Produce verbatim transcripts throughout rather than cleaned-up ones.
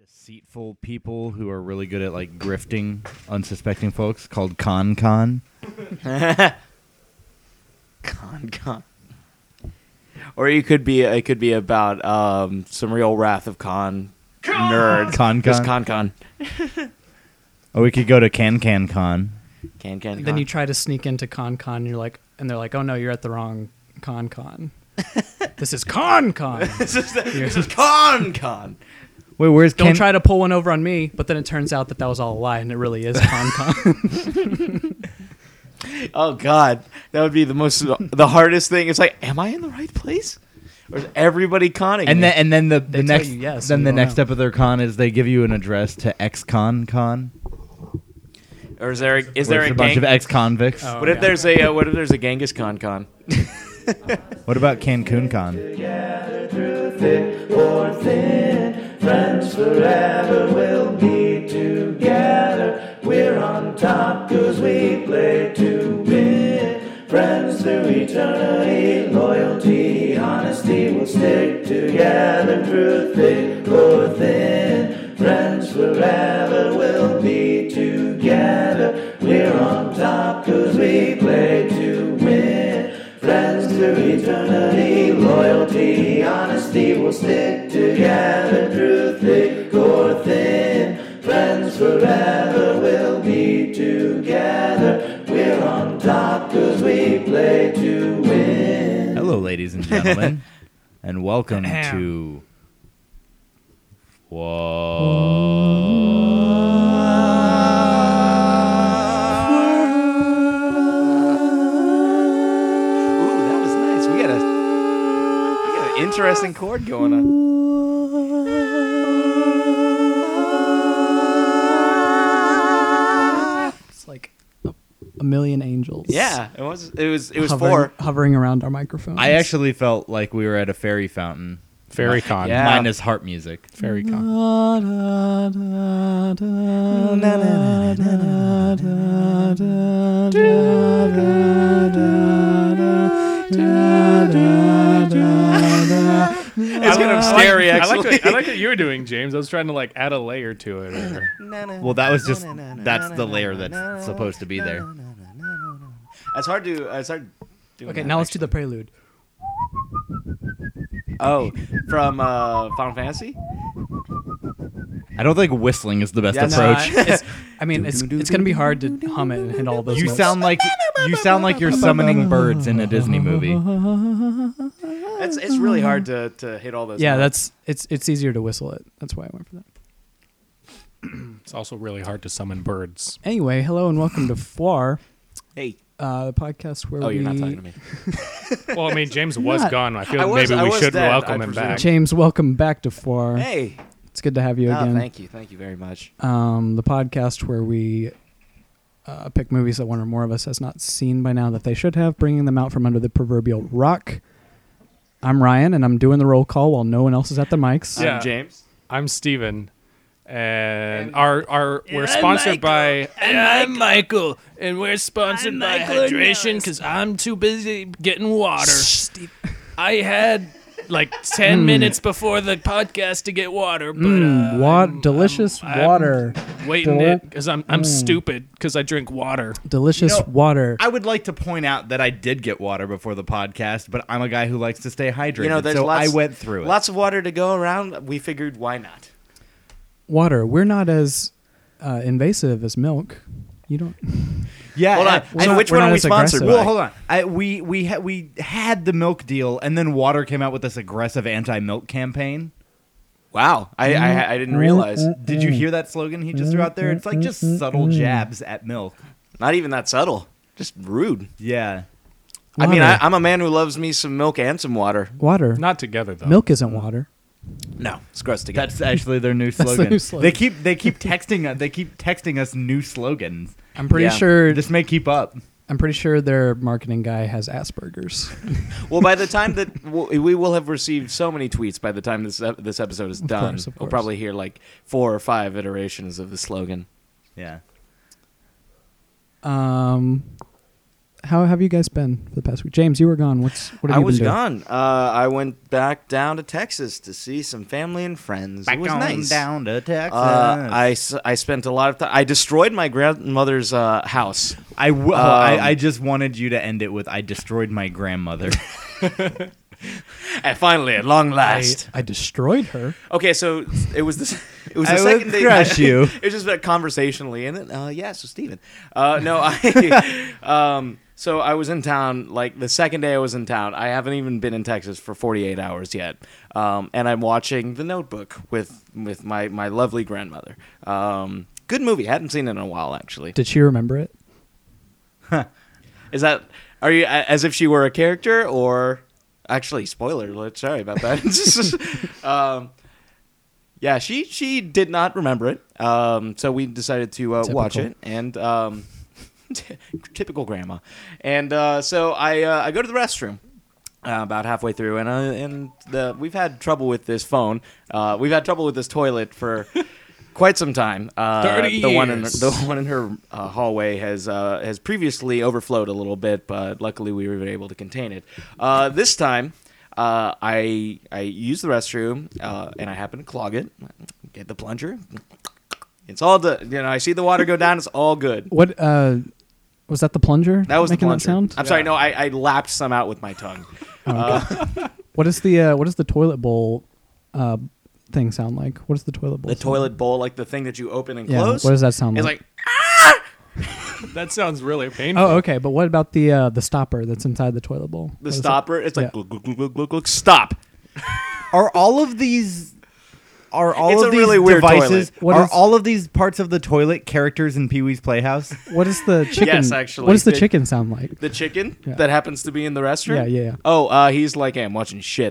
deceitful people who are really good at like grifting unsuspecting folks called con con. con con. Or you could be it could be about um, some real Wrath of Khan nerd. Con Just con. con con. Or we could go to can can con. Can can. Then you try to sneak into con con, and you're like, and they're like, oh no, you're at the wrong con con. This is con con. this is the, this is con con. Wait, where's Don't can- try to pull one over on me, but then it turns out that that was all a lie, and it really is con con. Oh God, that would be the most the hardest thing. It's like, am I in the right place, or is everybody conning And me? then and then the, They the tell next you yes, then and the you next don't step of their con is they give you an address to ex con con. or is there a, is Where there it's a, a bunch gang- of ex convicts. Oh, What if yeah. there's a uh, what if there's a Genghis Khan con? What about Cancun con? Friends forever will be together. We're on top cause we play to win. Friends through eternity, loyalty, honesty will stick together through thick or thin. Friends forever will be together. We're on top cause we play to win. Friends through eternity, loyalty, honesty will stick together through thick or thin. Friends forever will be together. We're on top cause we play to win. Hello, ladies and gentlemen, and welcome Ahem. to. Whoa. Ooh, that was nice. We got a we got an interesting chord going on. It's like a, a million angels. Yeah, it was it was it was hovering, four. hovering around our microphones. I actually felt like we were at a fairy fountain. Fairy con. Yeah. Minus harp music. Fairy con. It's kind of scary, I like, actually. what, I like what you were doing, James. I was trying to like add a layer to it. Or... Well, that was just that's the layer that's supposed to be there. It's hard to it's hard. Doing Okay, that, now let's do actually. the prelude. Oh, from uh, Final Fantasy. I don't think whistling is the best Yeah, no, approach. No, I, it's, I mean, it's it's gonna be hard to hum it and hit all those. You notes. sound like you sound like you're summoning birds in a Disney movie. It's it's really hard to, to hit all those. Yeah, notes. that's it's it's easier to whistle it. That's why I went for that. It's also really hard to summon birds. Anyway, hello and welcome to Foire, Hey. uh, the podcast where Oh, we. you're not talking to me. Well, I mean, James was Not- gone. I feel I like was- maybe I we was should dead, welcome I him presume. back. James, welcome back to Foire. Hey. It's good to have you Oh, again. thank you, thank you very much. Um, the podcast where we uh, pick movies that one or more of us has not seen by now that they should have, bringing them out from under the proverbial rock. I'm Ryan, and I'm doing the roll call while no one else is at the mics. Yeah. I'm James. I'm Steven. And our our we're sponsored by and I'm Michael, and we're sponsored by hydration because I'm too busy getting water. I had like ten minutes before the podcast to get water, but Mm, uh, wa- I'm- delicious I'm- I'm water. waiting Del- it because I'm I'm stupid because I drink water. Delicious You know, water. I would like to point out that I did get water before the podcast, but I'm a guy who likes to stay hydrated. You know, there's so lots, I went through it. Lots of water to go around. We figured, why not? Water. We're not as uh, invasive as milk. You don't. Yeah. Hold on. uh, We're And not- which we're one not are we as sponsored aggressive. by? Well, hold on. I, we we ha- we had the milk deal, and then water came out with this aggressive anti-milk campaign. Wow, I I, I didn't realize. Did you hear that slogan he just threw out there? It's like just subtle jabs at milk. Not even that subtle. Just rude. Yeah. I mean, Water. I, I'm a man who loves me some milk and some water. Water. Not together though. Milk isn't water. No, it's gross together. That's actually their new the slogan. new slogan. They keep they keep texting us. They keep texting us new slogans. I'm pretty Yeah. sure. This may keep up. I'm pretty sure their marketing guy has Asperger's. Well, by the time that we'll, we will have received so many tweets, by the time this ep- this episode is done, course, of we'll course. probably hear like four or five iterations of the slogan. Yeah. Um, how have you guys been for the past week? James, you were gone. What's what have I you was been doing? gone. Uh, I went back down to Texas to see some family and friends. Back it was on nice. down to Texas. Uh, I, s- I spent a lot of time. I destroyed my grandmother's uh, house. I, w- um, I, I just wanted you to end it with I destroyed my grandmother. And finally, at long last. I destroyed her. Okay, so it was this. It was the I second would day. crush you. It was just uh, conversationally, and then uh, yeah. So Steven. Uh, no, I. um, so I was in town. Like the second day I was in town, I haven't even been in Texas for forty-eight hours yet. Um, and I'm watching The Notebook with with my my lovely grandmother. Um, good movie. Hadn't seen it in a while actually. Did she remember it? Is that? Are you a- as if she were a character or? Actually, spoiler alert. Sorry about that. um, yeah, she she did not remember it. Um, so we decided to uh, watch Typical. it, and um, typical grandma. And uh, so I uh, I go to the restroom. Uh, about halfway through, and uh, and the we've had trouble with this phone. Uh, we've had trouble with this toilet for quite some time. Uh, thirty the one in years. the one in her uh, hallway has uh, has previously overflowed a little bit, but luckily we were able to contain it. Uh, this time, uh, I I use the restroom uh, and I happen to clog it. Get the plunger. It's all the you know. I see the water go down. It's all good. What uh, was that? The plunger? That was the making plunger. that sound. I'm sorry. No, I, I lapped some out with my tongue. What is the uh, what does the toilet bowl uh, thing sound like? What does the toilet bowl? The sound toilet bowl, like the thing that you open and like? Yeah. close. What does that sound It's like? like That sounds really painful. Oh, okay. But what about the uh, the stopper that's inside the toilet bowl? What the is it? stopper. It's like Yeah. glug, glug, glug, glug, glug, glug, stop. Are all of these are all It's of a these really weird devices toilet. What are is- all of these parts of the toilet characters in Pee-wee's Playhouse? What does the chicken? Yes, actually. What does the The- chicken sound like? The chicken Yeah. that happens to be in the restroom. Yeah, yeah, yeah. Oh, uh, he's like, hey, I'm watching shit.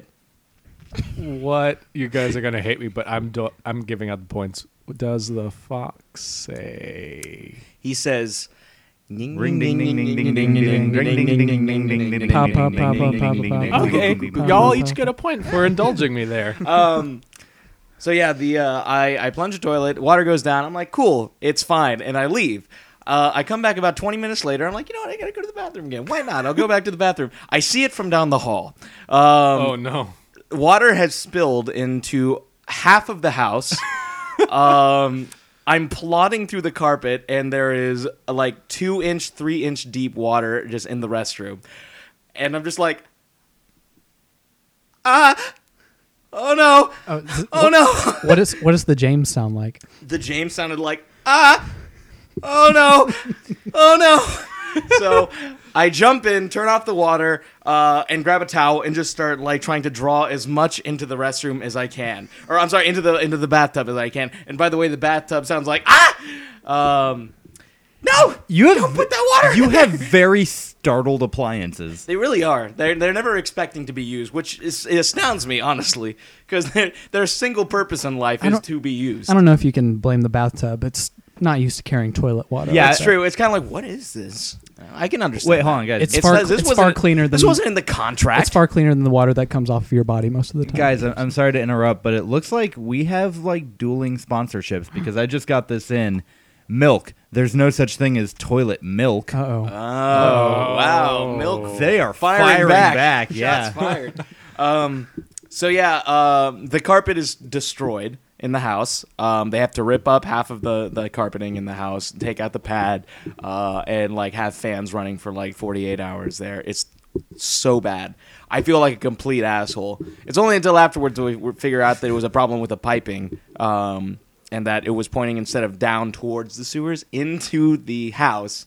What? You guys are gonna hate me, but I'm do- I'm giving out the points. What does the fox say? He says, Ring ding ding ding ding ding ding ding ding ding ding ding ding ding Pop, ding pop, ding pop, ding pop, ding pop, ding pop, ding pop. ding Okay, ding ding y'all ding. each get a point for indulging me there. Um, so yeah, the uh, I I plunge the toilet, water goes down. I'm like, cool, it's fine, and I leave. Uh, I come back about twenty minutes later. I'm like, you know what? I gotta go to the bathroom again. Why not? I'll go back to the bathroom. I see it from down the hall. Um, Oh no. water has spilled into half of the house. um, I'm plodding through the carpet, and there is uh, like two inch, three inch deep water just in the restroom, and I'm just like, ah, oh no, Oh, th- oh no. What is what does the James sound like? The James sounded like, ah, oh no, oh no. So I jump in, turn off the water, uh, and grab a towel and just start like trying to draw as much into the restroom as I can, or I'm sorry, into the into the bathtub as I can. And by the way, the bathtub sounds like ah, um, no, You have don't put that water. you in have there. very startled appliances. They really are. They're they're never expecting to be used, which is, it astounds me honestly, because their their single purpose in life I is don't- to be used. I don't know if you can blame the bathtub. It's not used to carrying toilet water. Yeah, like That's that. true. It's kind of like, what is this? I can understand. Wait, that. hold on, guys. It's It far says this it's wasn't- far cleaner This than wasn't in the contract. it's far cleaner than the water that comes off of your body most of the time. Guys, I'm, I'm sorry to interrupt, but it looks like we have like dueling sponsorships because I just got this in. Milk. There's no such thing as toilet milk. Uh oh. Oh, wow. Milk. They are Firing, firing back. back, yeah. Shots fired. um, so, yeah, um, the carpet is destroyed in the house. Um, they have to rip up half of the, the carpeting in the house, take out the pad, uh, and, like, have fans running for, like, forty-eight hours there. It's so bad. I feel like a complete asshole. It's only until afterwards we, we figure out that it was a problem with the piping, um, and that it was pointing instead of down towards the sewers into the house.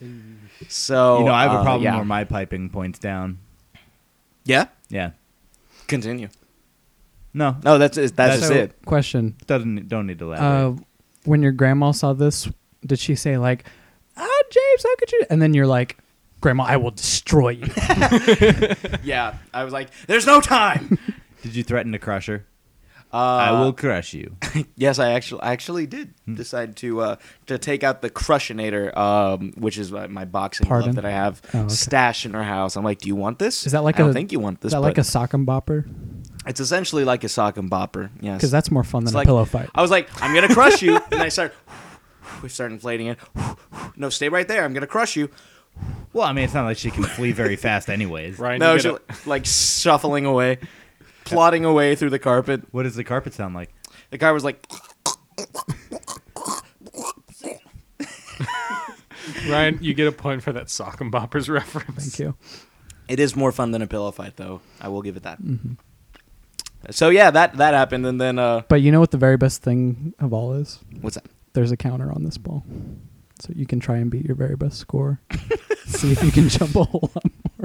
So You know, I have a uh, problem yeah. where my piping points down. Yeah. Yeah. Continue. No, No, that's it. That's That's just So, it. question: doesn't don't need to elaborate. uh, When your grandma saw this, did she say like, "Ah, James, how could you?" And then you're like, "Grandma, I will destroy you." Yeah, I was like, "There's no time." Did you threaten to crush her? Uh, I will crush you. Yes, I actually, I actually did decide to uh, to take out the Crushinator, um, which is uh, my boxing Pardon? glove that I have Oh, okay. stashed in our house. I'm like, "Do you want this?" Is that like I don't a- think you want this. Is that like a but sock and bopper? It's essentially like a sock and bopper. Yes, Because that's more fun It's than like- a pillow fight. I was like, "I'm gonna crush you," and I start, we start inflating it. No, stay right there. I'm gonna crush you. Well, I mean, it's not like she can flee very fast, anyways. Ryan, No, you she get a- like shuffling away, plodding away through the carpet. What does the carpet sound like? The car was like, Ryan, you get a point for that sock and boppers reference. Thank you. it is more fun than a pillow fight, though. I will give it that. So yeah, that that happened, and then uh, But you know what the very best thing of all is? what's that? There's a counter on this ball. So you can try and beat your very best score. See if you can jump a whole lot more.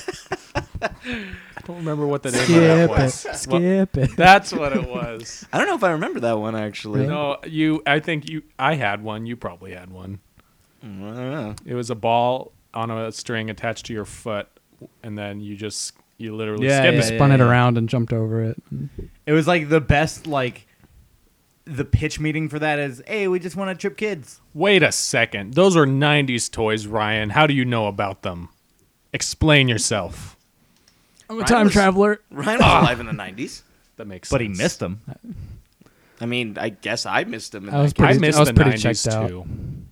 I don't remember what the name of Skip that it. was. Skip it. That's what it was. I don't know if I remember that one actually. Really? No, you. I think you. I had one. You probably had one. Mm, I don't know. It was a ball on a string attached to your foot, and then you just you literally Yeah, skip yeah, it. Spun it yeah. around and jumped over it. It was like the best, like, the pitch meeting for that is, hey, we just want to trip kids. Wait a second. Those are nineties toys, Ryan. How do you know about them? Explain yourself. I'm a Ryan time was- traveler. Ryan was alive in the nineties. That makes But sense. he missed them. I mean, I guess I missed him. In I was that pretty- I case. missed I was the pretty nineties checked out. too.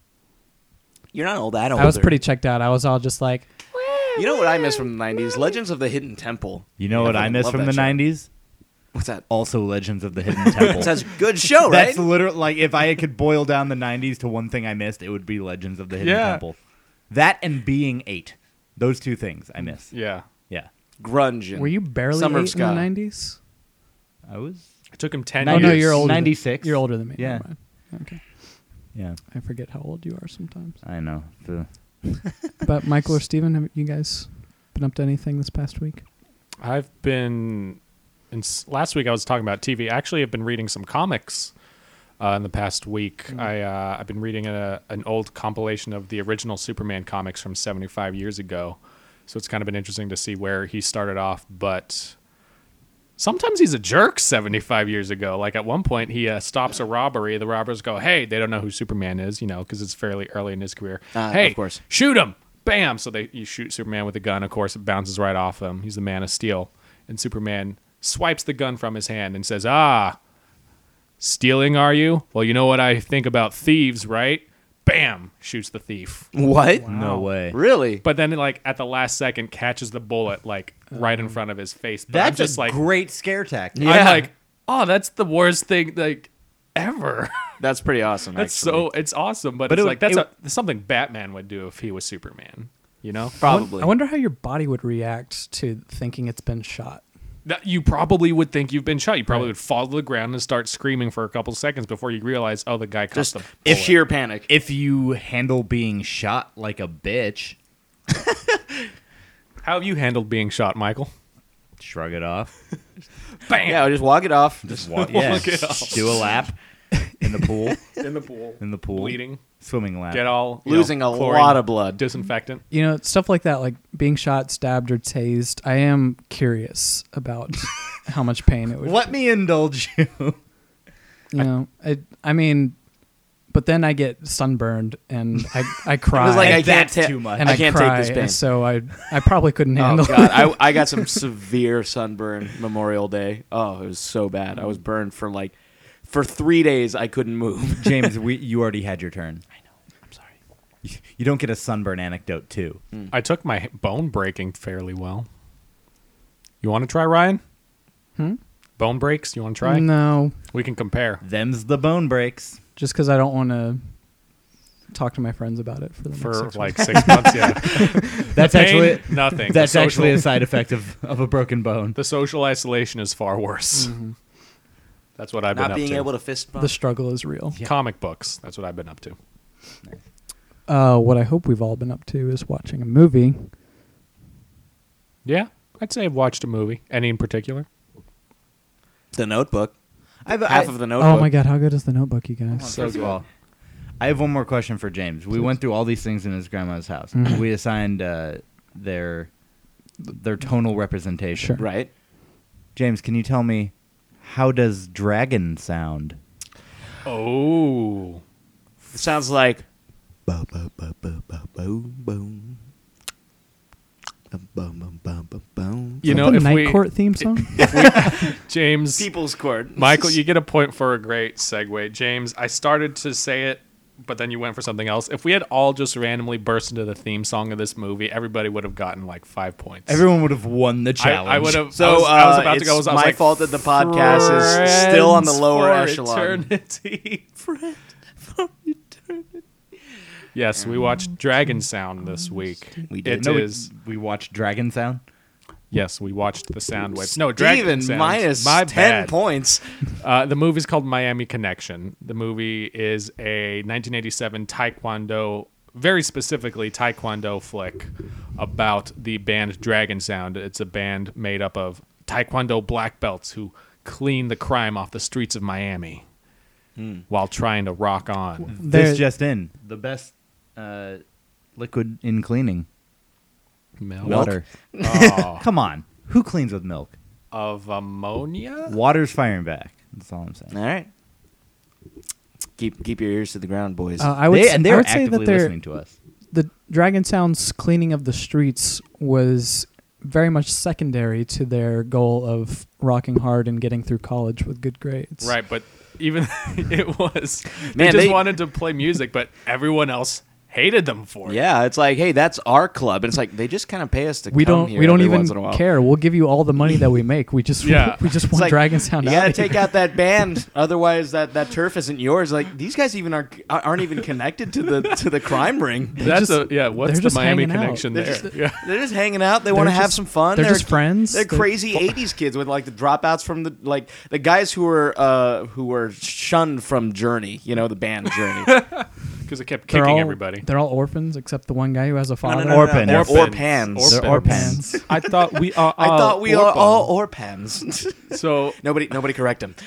You're not old. That old. I was pretty checked out. I was all just like, You know what I miss from the nineties? Legends of the Hidden Temple. You know what I fucking miss love from that the show. nineties? What's that? Also Legends of the Hidden Temple. That's a good show, right? That's literally, like, if I could boil down the nineties to one thing I missed, it would be Legends of the Hidden Yeah. Temple. That and Being Eight. Those two things I miss. Yeah. Yeah. Grunge. And were you barely Summer of eight in the Ska. nineties? I was... It took him ten Oh, years. no, you're older. than- ninety-six. You're older than me. Yeah. Never mind. Okay. Yeah, I forget how old you are sometimes. I know. The- But Michael or Steven, have you guys been up to anything this past week? I've been. In, s- last week I was talking about T V. Actually, I've been reading some comics uh, in the past week. Mm. I uh, I've been reading a, an old compilation of the original Superman comics from seventy-five years ago. So it's kind of been interesting to see where he started off. But sometimes he's a jerk. seventy-five years ago, like at one point he uh, stops a robbery. The robbers go, "Hey, they don't know who Superman is, you know, because it's fairly early in his career. Uh, hey, of course. shoot him!" Bam! So they you shoot Superman with a gun. Of course, it bounces right off him. He's the Man of Steel, and Superman swipes the gun from his hand and says, "Ah, stealing, are you? Well, you know what I think about thieves, right?" Bam! Shoots the thief. What? No way. Really? But then, like at the last second, catches the bullet like right in front of his face. But I'm That's just a like, great scare tactic. Yeah. I'm like, oh, that's the worst thing like ever. That's pretty awesome. That's actually. so it's awesome, but, But it's it would- like that's it- a, that's something Batman would do if he was Superman. You know, Probably. I wonder how your body would react to thinking it's been shot. that you probably would think you've been shot. You probably Right. would fall to the ground and start screaming for a couple seconds before you realize, oh, the guy caught Just the if bullet. sheer panic. If you handle being shot like a bitch, How have you handled being shot, Michael? shrug it off. Bam! Yeah, just walk it off. Just walk. Yeah, Walk it off. do a lap in the pool. in the pool, In the pool. bleeding, Swimming lap. get all you Losing know, a chlorine, lot of blood. disinfectant. You know, stuff like that, like being shot, stabbed, or tased. I am curious about how much pain it would. Let me indulge you. You know, I, I mean, but then I get sunburned and I, I cry. It was like I And can't that's ta- too much. and I I, can't cry, take this pain. So I, I probably couldn't Oh handle god, it. I I got some severe sunburn Memorial Day. Oh, it was so bad. I was burned for like for three days. I couldn't move. James, we, you already had your turn. I know. I'm sorry. You, you don't get a sunburn anecdote too. I took my bone breaking fairly well. You want to try, Ryan? Hmm? Bone breaks? You want to try? No, We can compare. Them's the bone breaks. just because I don't want to talk to my friends about it for the next For six like months. six months, yeah. That's Pain, actually nothing. that's The actually a social- side effect of, of a broken bone. The social isolation is far worse. Mm-hmm. That's what I've been Not up being to. able to fist bump. The struggle is real. Comic books. That's what I've been up to. Uh, what I hope we've all been up to is watching a movie. Yeah, I'd say I've watched a movie. Any in particular? The Notebook. I've, Half I, of the Notebook. Oh my god, how good is the Notebook, you guys? So First of all, I have one more question for James. We went through all these things in his grandma's house. We assigned uh, their their tonal representation. Sure. Right. James, can you tell me how does dragon sound? Oh. It sounds like. Bo, bo, bo, bo, bo, bo, boom. Bum, bum, bum, bum, bum, bum. You Is that know, the if Night we, Court theme song? James, People's Court. Michael, you get a point for a great segue. James, I started to say it but then you went for something else. If we had all just randomly burst into the theme song of this movie, everybody would have gotten like five points. Everyone would have won the I, challenge. I would have. So I was, I was uh, about to it's go. I was my like, fault that the podcast is still on the Friends lower for echelon. Eternity. Yes, we watched Dragon Sound this week. We did. It No, we- is- we, watched Dragon Sound. Yes, we watched the sound waves. No, Dragon Even Sound. minus My ten bad. points. Uh, the movie's called Miami Connection. The movie is a nineteen eighty-seven Taekwondo, very specifically Taekwondo flick about the band Dragon Sound. It's a band made up of Taekwondo black belts who clean the crime off the streets of Miami while trying to rock on. There- This just in. The best uh, liquid in cleaning. Milk Water. Oh, Come on. Who cleans with milk? of ammonia? Water's firing back. That's all I'm saying. All right. Keep keep your ears to the ground, boys. Uh, I would, They, s- and I they're would say actively that they're, listening to us. the Dragon Sound's cleaning of the streets was very much secondary to their goal of rocking hard and getting through college with good grades. Right, but even it was. Man, they just they- wanted to play music, but everyone else hated them for it. yeah, it's like, hey, that's our club, and it's like they just kind of pay us to We come don't. here We don't every even once in a while. care. We'll give you all the money that we make. We just. Yeah. We just It's want like, Dragon Sound. You out gotta of take here. out that band, otherwise that, that turf isn't yours. Like these guys even are aren't even connected to the to the crime ring. That's just- a yeah. What's they're the just Miami hanging out. connection They're there? just- yeah. They're just hanging out. They want to They're have just- some fun. they're just friends. They're They're- crazy eighties kids with like the dropouts from the like the guys who were uh who were shunned from Journey. You know, the band Journey. Because it kept They're kicking all, everybody. They're all orphans except the one guy who has a No, father. no, no, no, Orphan. They're Orphans. Orpans. They're Orphans. Orpans. I thought we are. I thought we are all Orpans. So nobody nobody correct him.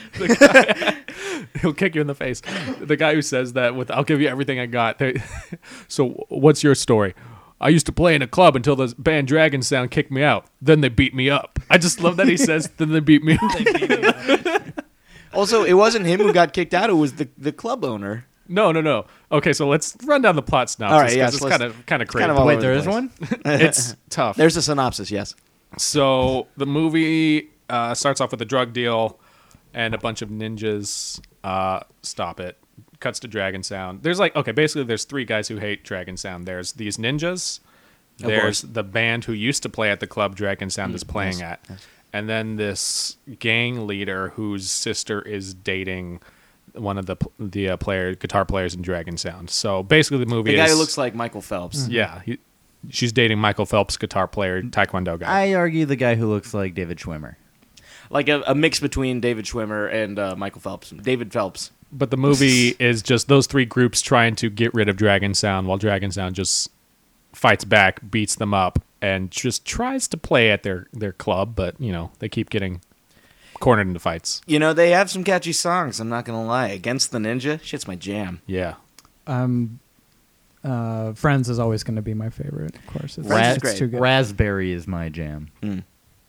he'll kick you in the face. The guy who says that with "I'll give you everything I got." They, so what's your story? I used to play in a club until the band Dragon Sound kicked me out. Then they beat me up. I just love that he says, "Then they beat me up." Also, it wasn't him who got kicked out. It was the the club owner. No, no, no. Okay, so let's run down the plot synopsis. All right, yes, it's let's- kind of kind of it's crazy. kind of all Wait, over there the is place. one? It's tough. There's a synopsis. Yes. So the movie uh, starts off with a drug deal and a bunch of ninjas uh, stop it. Cuts to Dragon Sound. There's like, okay, basically there's three guys who hate Dragon Sound. There's these ninjas. Of There's course. the band who used to play at the club Dragon Sound is playing yes, at. yes. And then this gang leader whose sister is dating one of the the uh, player guitar players in Dragon Sound. So basically the movie The guy is who looks like Michael Phelps. yeah, he, she's dating Michael Phelps, guitar player, Taekwondo guy. I argue the guy who looks like David Schwimmer. Like a, a mix between David Schwimmer and uh, Michael Phelps. David Phelps. But the movie is just those three groups trying to get rid of Dragon Sound while Dragon Sound just fights back, beats them up, and just tries to play at their, their club, but, you know, they keep getting cornered into fights. You know, they have some catchy songs, I'm not going to lie. Against the Ninja, shit's my jam. Yeah. Um, uh, Friends is always going to be my favorite. Of course, it's, Friends is it's great. too good. Raspberry is my jam Mm.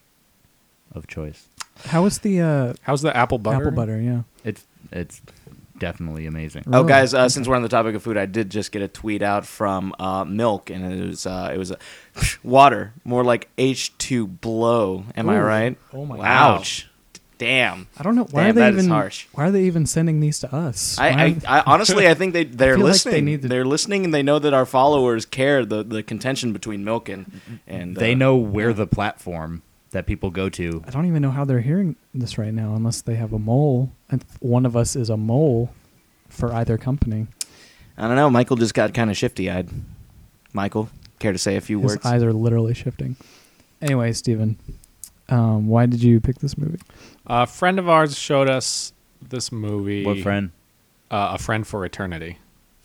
of choice. How was the uh, How's the apple butter? apple butter? Yeah. It's it's definitely amazing. Oh, Really? guys, uh, since we're on the topic of food, I did just get a tweet out from uh, Milk, and it was uh, it was uh, water, more like H two blow. Am I Ooh. right? Oh my Ouch. Damn. I don't know why Damn, are they that is even harsh. why are they even sending these to us? I, Why- I, I honestly, I think they they're feel like they listening. need to- They're listening, and they know that our followers care the, the contention between Milk and and They uh, know where the platform that people go to. I don't even know how they're hearing this right now, unless they have a mole, and one of us is a mole for either company. I don't know. Michael just got kind of shifty-eyed. Michael, care to say a few His words? eyes are literally shifting. Anyway, Steven, um, why did you pick this movie? A friend of ours showed us this movie. What friend? Uh, a Friend for Eternity.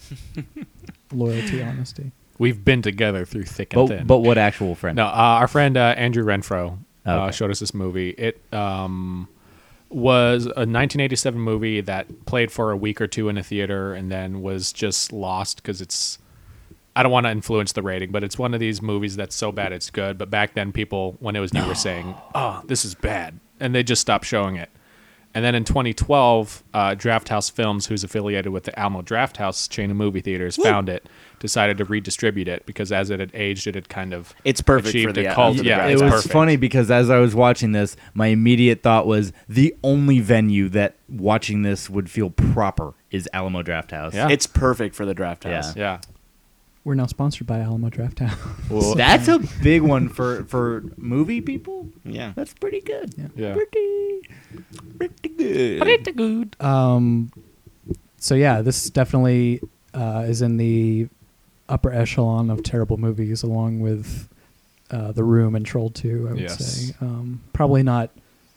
Loyalty, honesty. We've been together through thick and But, thin. but what actual friend? No, uh, our friend uh, Andrew Renfro uh, Okay. showed us this movie. It um, was a nineteen eighty-seven movie that played for a week or two in a theater and then was just lost because it's. I don't want to influence the rating, but it's one of these movies that's so bad it's good. But back then, people, when it was new, were saying, "Oh, this is bad," and they just stopped showing it. And then in twenty twelve, uh, Draft House Films, who's affiliated with the Alamo Draft House chain of movie theaters, found it, decided to redistribute it because as it had aged, it had kind of It's perfect achieved for the a uh, cult. for the Yeah, Draft It it's was House. perfect. funny because as I was watching this, my immediate thought was the only venue that watching this would feel proper is Alamo Draft House. Yeah. It's perfect for the Draft House. Yeah. Yeah. We're now sponsored by Alamo Draft House. Well, That's a big one for, for movie people. Yeah. That's pretty good. Yeah. yeah. Pretty, Pretty good. good. Um, so yeah, this definitely uh, is in the upper echelon of terrible movies, along with uh, The Room and Troll two. I would Yes. say um, probably not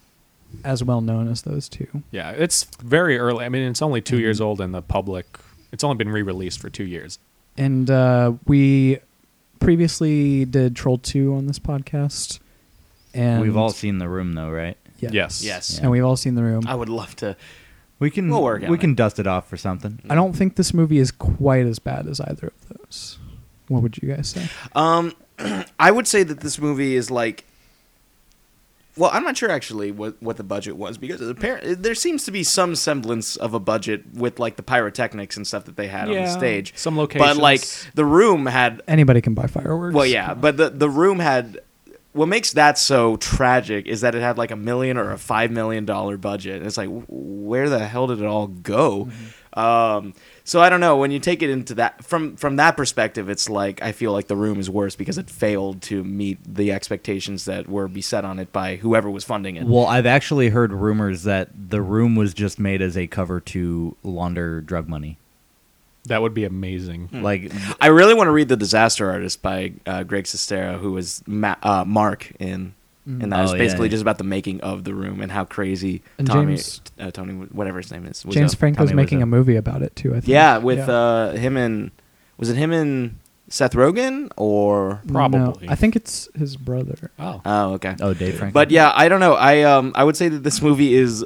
as well known as those two. Yeah, it's very early. I mean, it's only 2 Mhm. years old in the public. It's only been re-released for two years. And uh, we previously did Troll two on this podcast, and We've all seen The Room, though, right? yeah. Yes. Yes. and we've all seen The Room. I would love to. We can We'll work we on can it. dust it off for something. I don't think this movie is quite as bad as either of those. What would you guys say? Um, I would say that this movie is like. Well, I'm not sure actually what, what the budget was because apparently there seems to be some semblance of a budget with like the pyrotechnics and stuff that they had on the Yeah, stage. some locations. But like the Room had. Anybody can buy fireworks. Well, yeah, but the the Room had. What makes that so tragic is that it had like a million or a five million dollar budget. And it's like, w- where the hell did it all go? Mm-hmm. Um, so I don't know. When you take it into that from from that perspective, it's like I feel like The Room is worse because it failed to meet the expectations that were beset on it by whoever was funding it. Well, I've actually heard rumors that The Room was just made as a cover to launder drug money. That would be amazing. Like, I really want to read The Disaster Artist by uh, Greg Sestero, who was Ma- uh, Mark in. And that Oh, was yeah, basically yeah. just about the making of The Room and how crazy And Tommy, James- uh, Tony, whatever his name is, was James a- Franco's Tommy making Wiseau. a movie about it too. I think. Yeah, with Yeah. Uh, him and was it him and Seth Rogen or? Probably. No, I think it's his brother. Oh. Oh, okay. oh, Dave Franco. But yeah, I don't know. I um I would say that this movie is.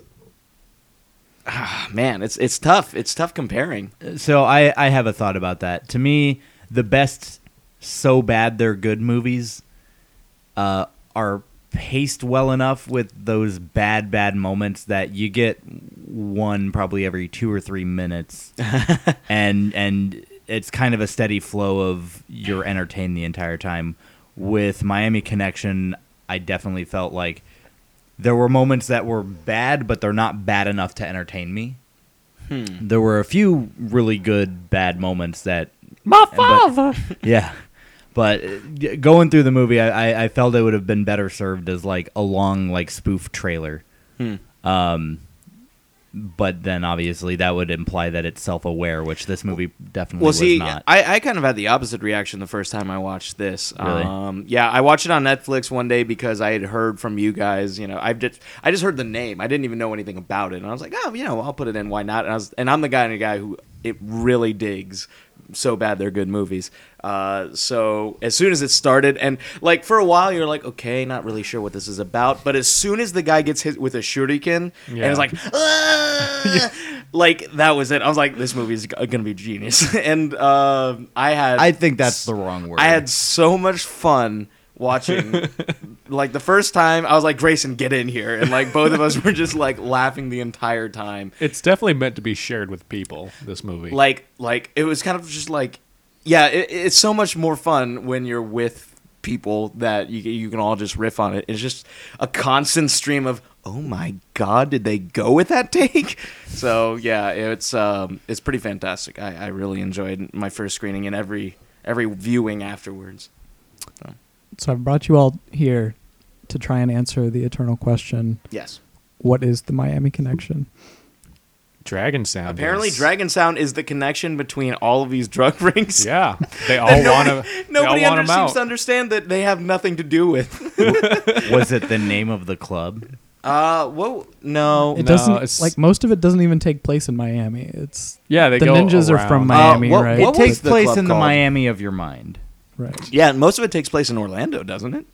Ah, man, it's it's tough. It's tough comparing. So I, I have a thought about that. To me, the best so bad they're good movies uh, are paced well enough with those bad, bad moments that you get one probably every two or three minutes. and and it's kind of a steady flow of you're entertained the entire time. With Miami Connection, I definitely felt like there were moments that were bad, but they're not bad enough to entertain me. Hmm. There were a few really good bad moments that My but- father. yeah, but uh, going through the movie, I, I, I felt it would have been better served as like a long like spoof trailer. Hmm. Um, but then obviously that would imply that it's self-aware, which this movie definitely Well, was see, not. I, I kind of had the opposite reaction the first time I watched this. Really? Um, yeah, I watched it on Netflix one day because I had heard from you guys. You know, I just I just heard the name. I didn't even know anything about it, and I was like, oh, you know, I'll put it in. Why not? And, I was, and I'm the guy and a guy who it really digs. So bad they're good movies. Uh, so as soon as it started, and like for a while, you're like, okay, not really sure what this is about. But as soon as the guy gets hit with a shuriken, and Yeah. it's like, "Ah!" like that was it. I was like, this movie is g- gonna be genius. and uh, I had, I think that's the wrong word. I had so much fun watching. Like the first time, I was like, Grayson, get in here, and like both of us were just like laughing the entire time. It's definitely meant to be shared with people, this movie. Like, like it was kind of just like, yeah, it, it's so much more fun when you're with people that you you can all just riff on it. It's just a constant stream of, oh my god, did they go with that take? So yeah, it's um it's pretty fantastic. I, I really enjoyed my first screening and every every viewing afterwards. So I've brought you all here to try and answer the eternal question: Yes. what is the Miami Connection? Dragon Sound. Apparently, is- Dragon Sound is the connection between all of these drug rings. Yeah, they all That want nobody, to. nobody they all want under, them seems out. to understand that they have nothing to do with. Was it the name of the club? Uh, whoa, no. It no, doesn't it's- like most of it doesn't even take place in Miami. It's Yeah, they the go ninjas are from around. Miami, what- right? what It takes was the place club in the called? Miami of your mind. right. Yeah, most of it takes place in Orlando, doesn't it?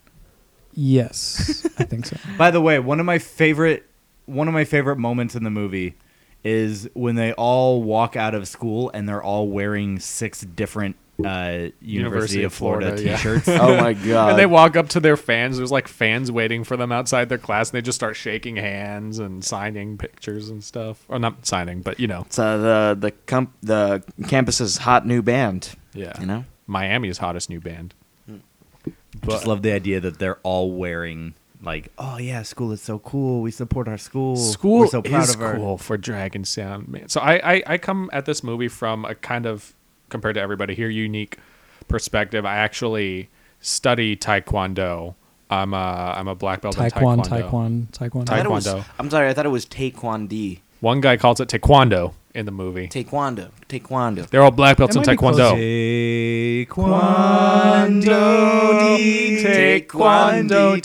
Yes, I think so. By the way, one of my favorite one of my favorite moments in the movie is when they all walk out of school and they're all wearing six different uh, University, University of of Florida, Florida, yeah. T-shirts. Oh my god! And they walk up to their fans. There's like fans waiting for them outside their class, and they just start shaking hands and signing pictures and stuff. Or not signing, but you know, It's uh, the the comp- the campus's hot new band. yeah. You know. Miami's hottest new band. I just love the idea that they're all wearing like, oh yeah, school is so cool. We support our school. School We're so proud is of our. cool for Dragon Sound, man. So I, I, I come at this movie from a kind of, compared to everybody here, unique perspective. I actually study Taekwondo. I'm a, I'm a black belt in Taekwon, Taekwondo. Taekwon, Taekwondo. I thought it was- Taekwondo. I'm sorry, I thought it was Taekwondo. One guy calls it Taekwondo in the movie. Taekwondo. Taekwondo. They're all black belts It in might be close. Taekwondo. Taekwondo, Taekwondo,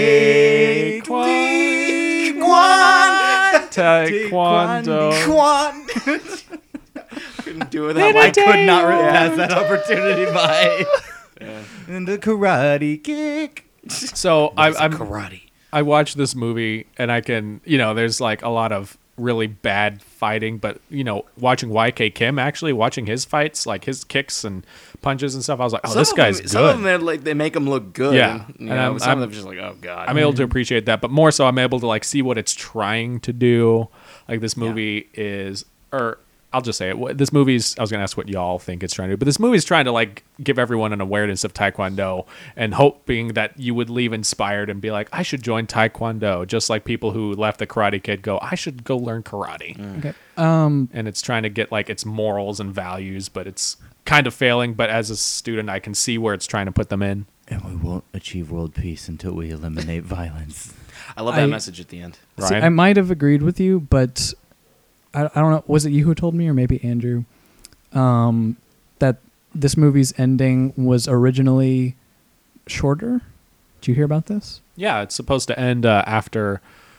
Taekwondo. Taekwondo. Couldn't do it that I way. could not re- pass that opportunity by. And the karate kick. So I, I'm karate. I watched this movie and I can, you know, there's like a lot of really bad fighting, but you know, watching Y K Kim, actually watching his fights, like his kicks and punches and stuff, I was like, oh, Some this of guy's them, good. Some of them, they're like they make them look good. Yeah. You And know, I'm- some I'm- of them are just like, oh god. I'm able to appreciate that, but more so, I'm able to like see what it's trying to do. Like this movie is, or I'll just say it. what- This movie's. I was gonna ask what y'all think it's trying to do, but this movie's trying to like give everyone an awareness of Taekwondo and hoping that you would leave inspired and be like, I should join Taekwondo, just like people who left the Karate Kid go, I should go learn karate. Okay. Um, And it's trying to get like its morals and values, but it's kind of failing. But as a student, I can see where it's trying to put them in. And we won't achieve world peace until we eliminate violence. I love that I- message at the end. see, Ryan? I might have agreed with you, but I, I don't know. Was it you who told me, or maybe Andrew, um, that this movie's ending was originally shorter? Did you hear about this? Yeah, it's supposed to end uh, after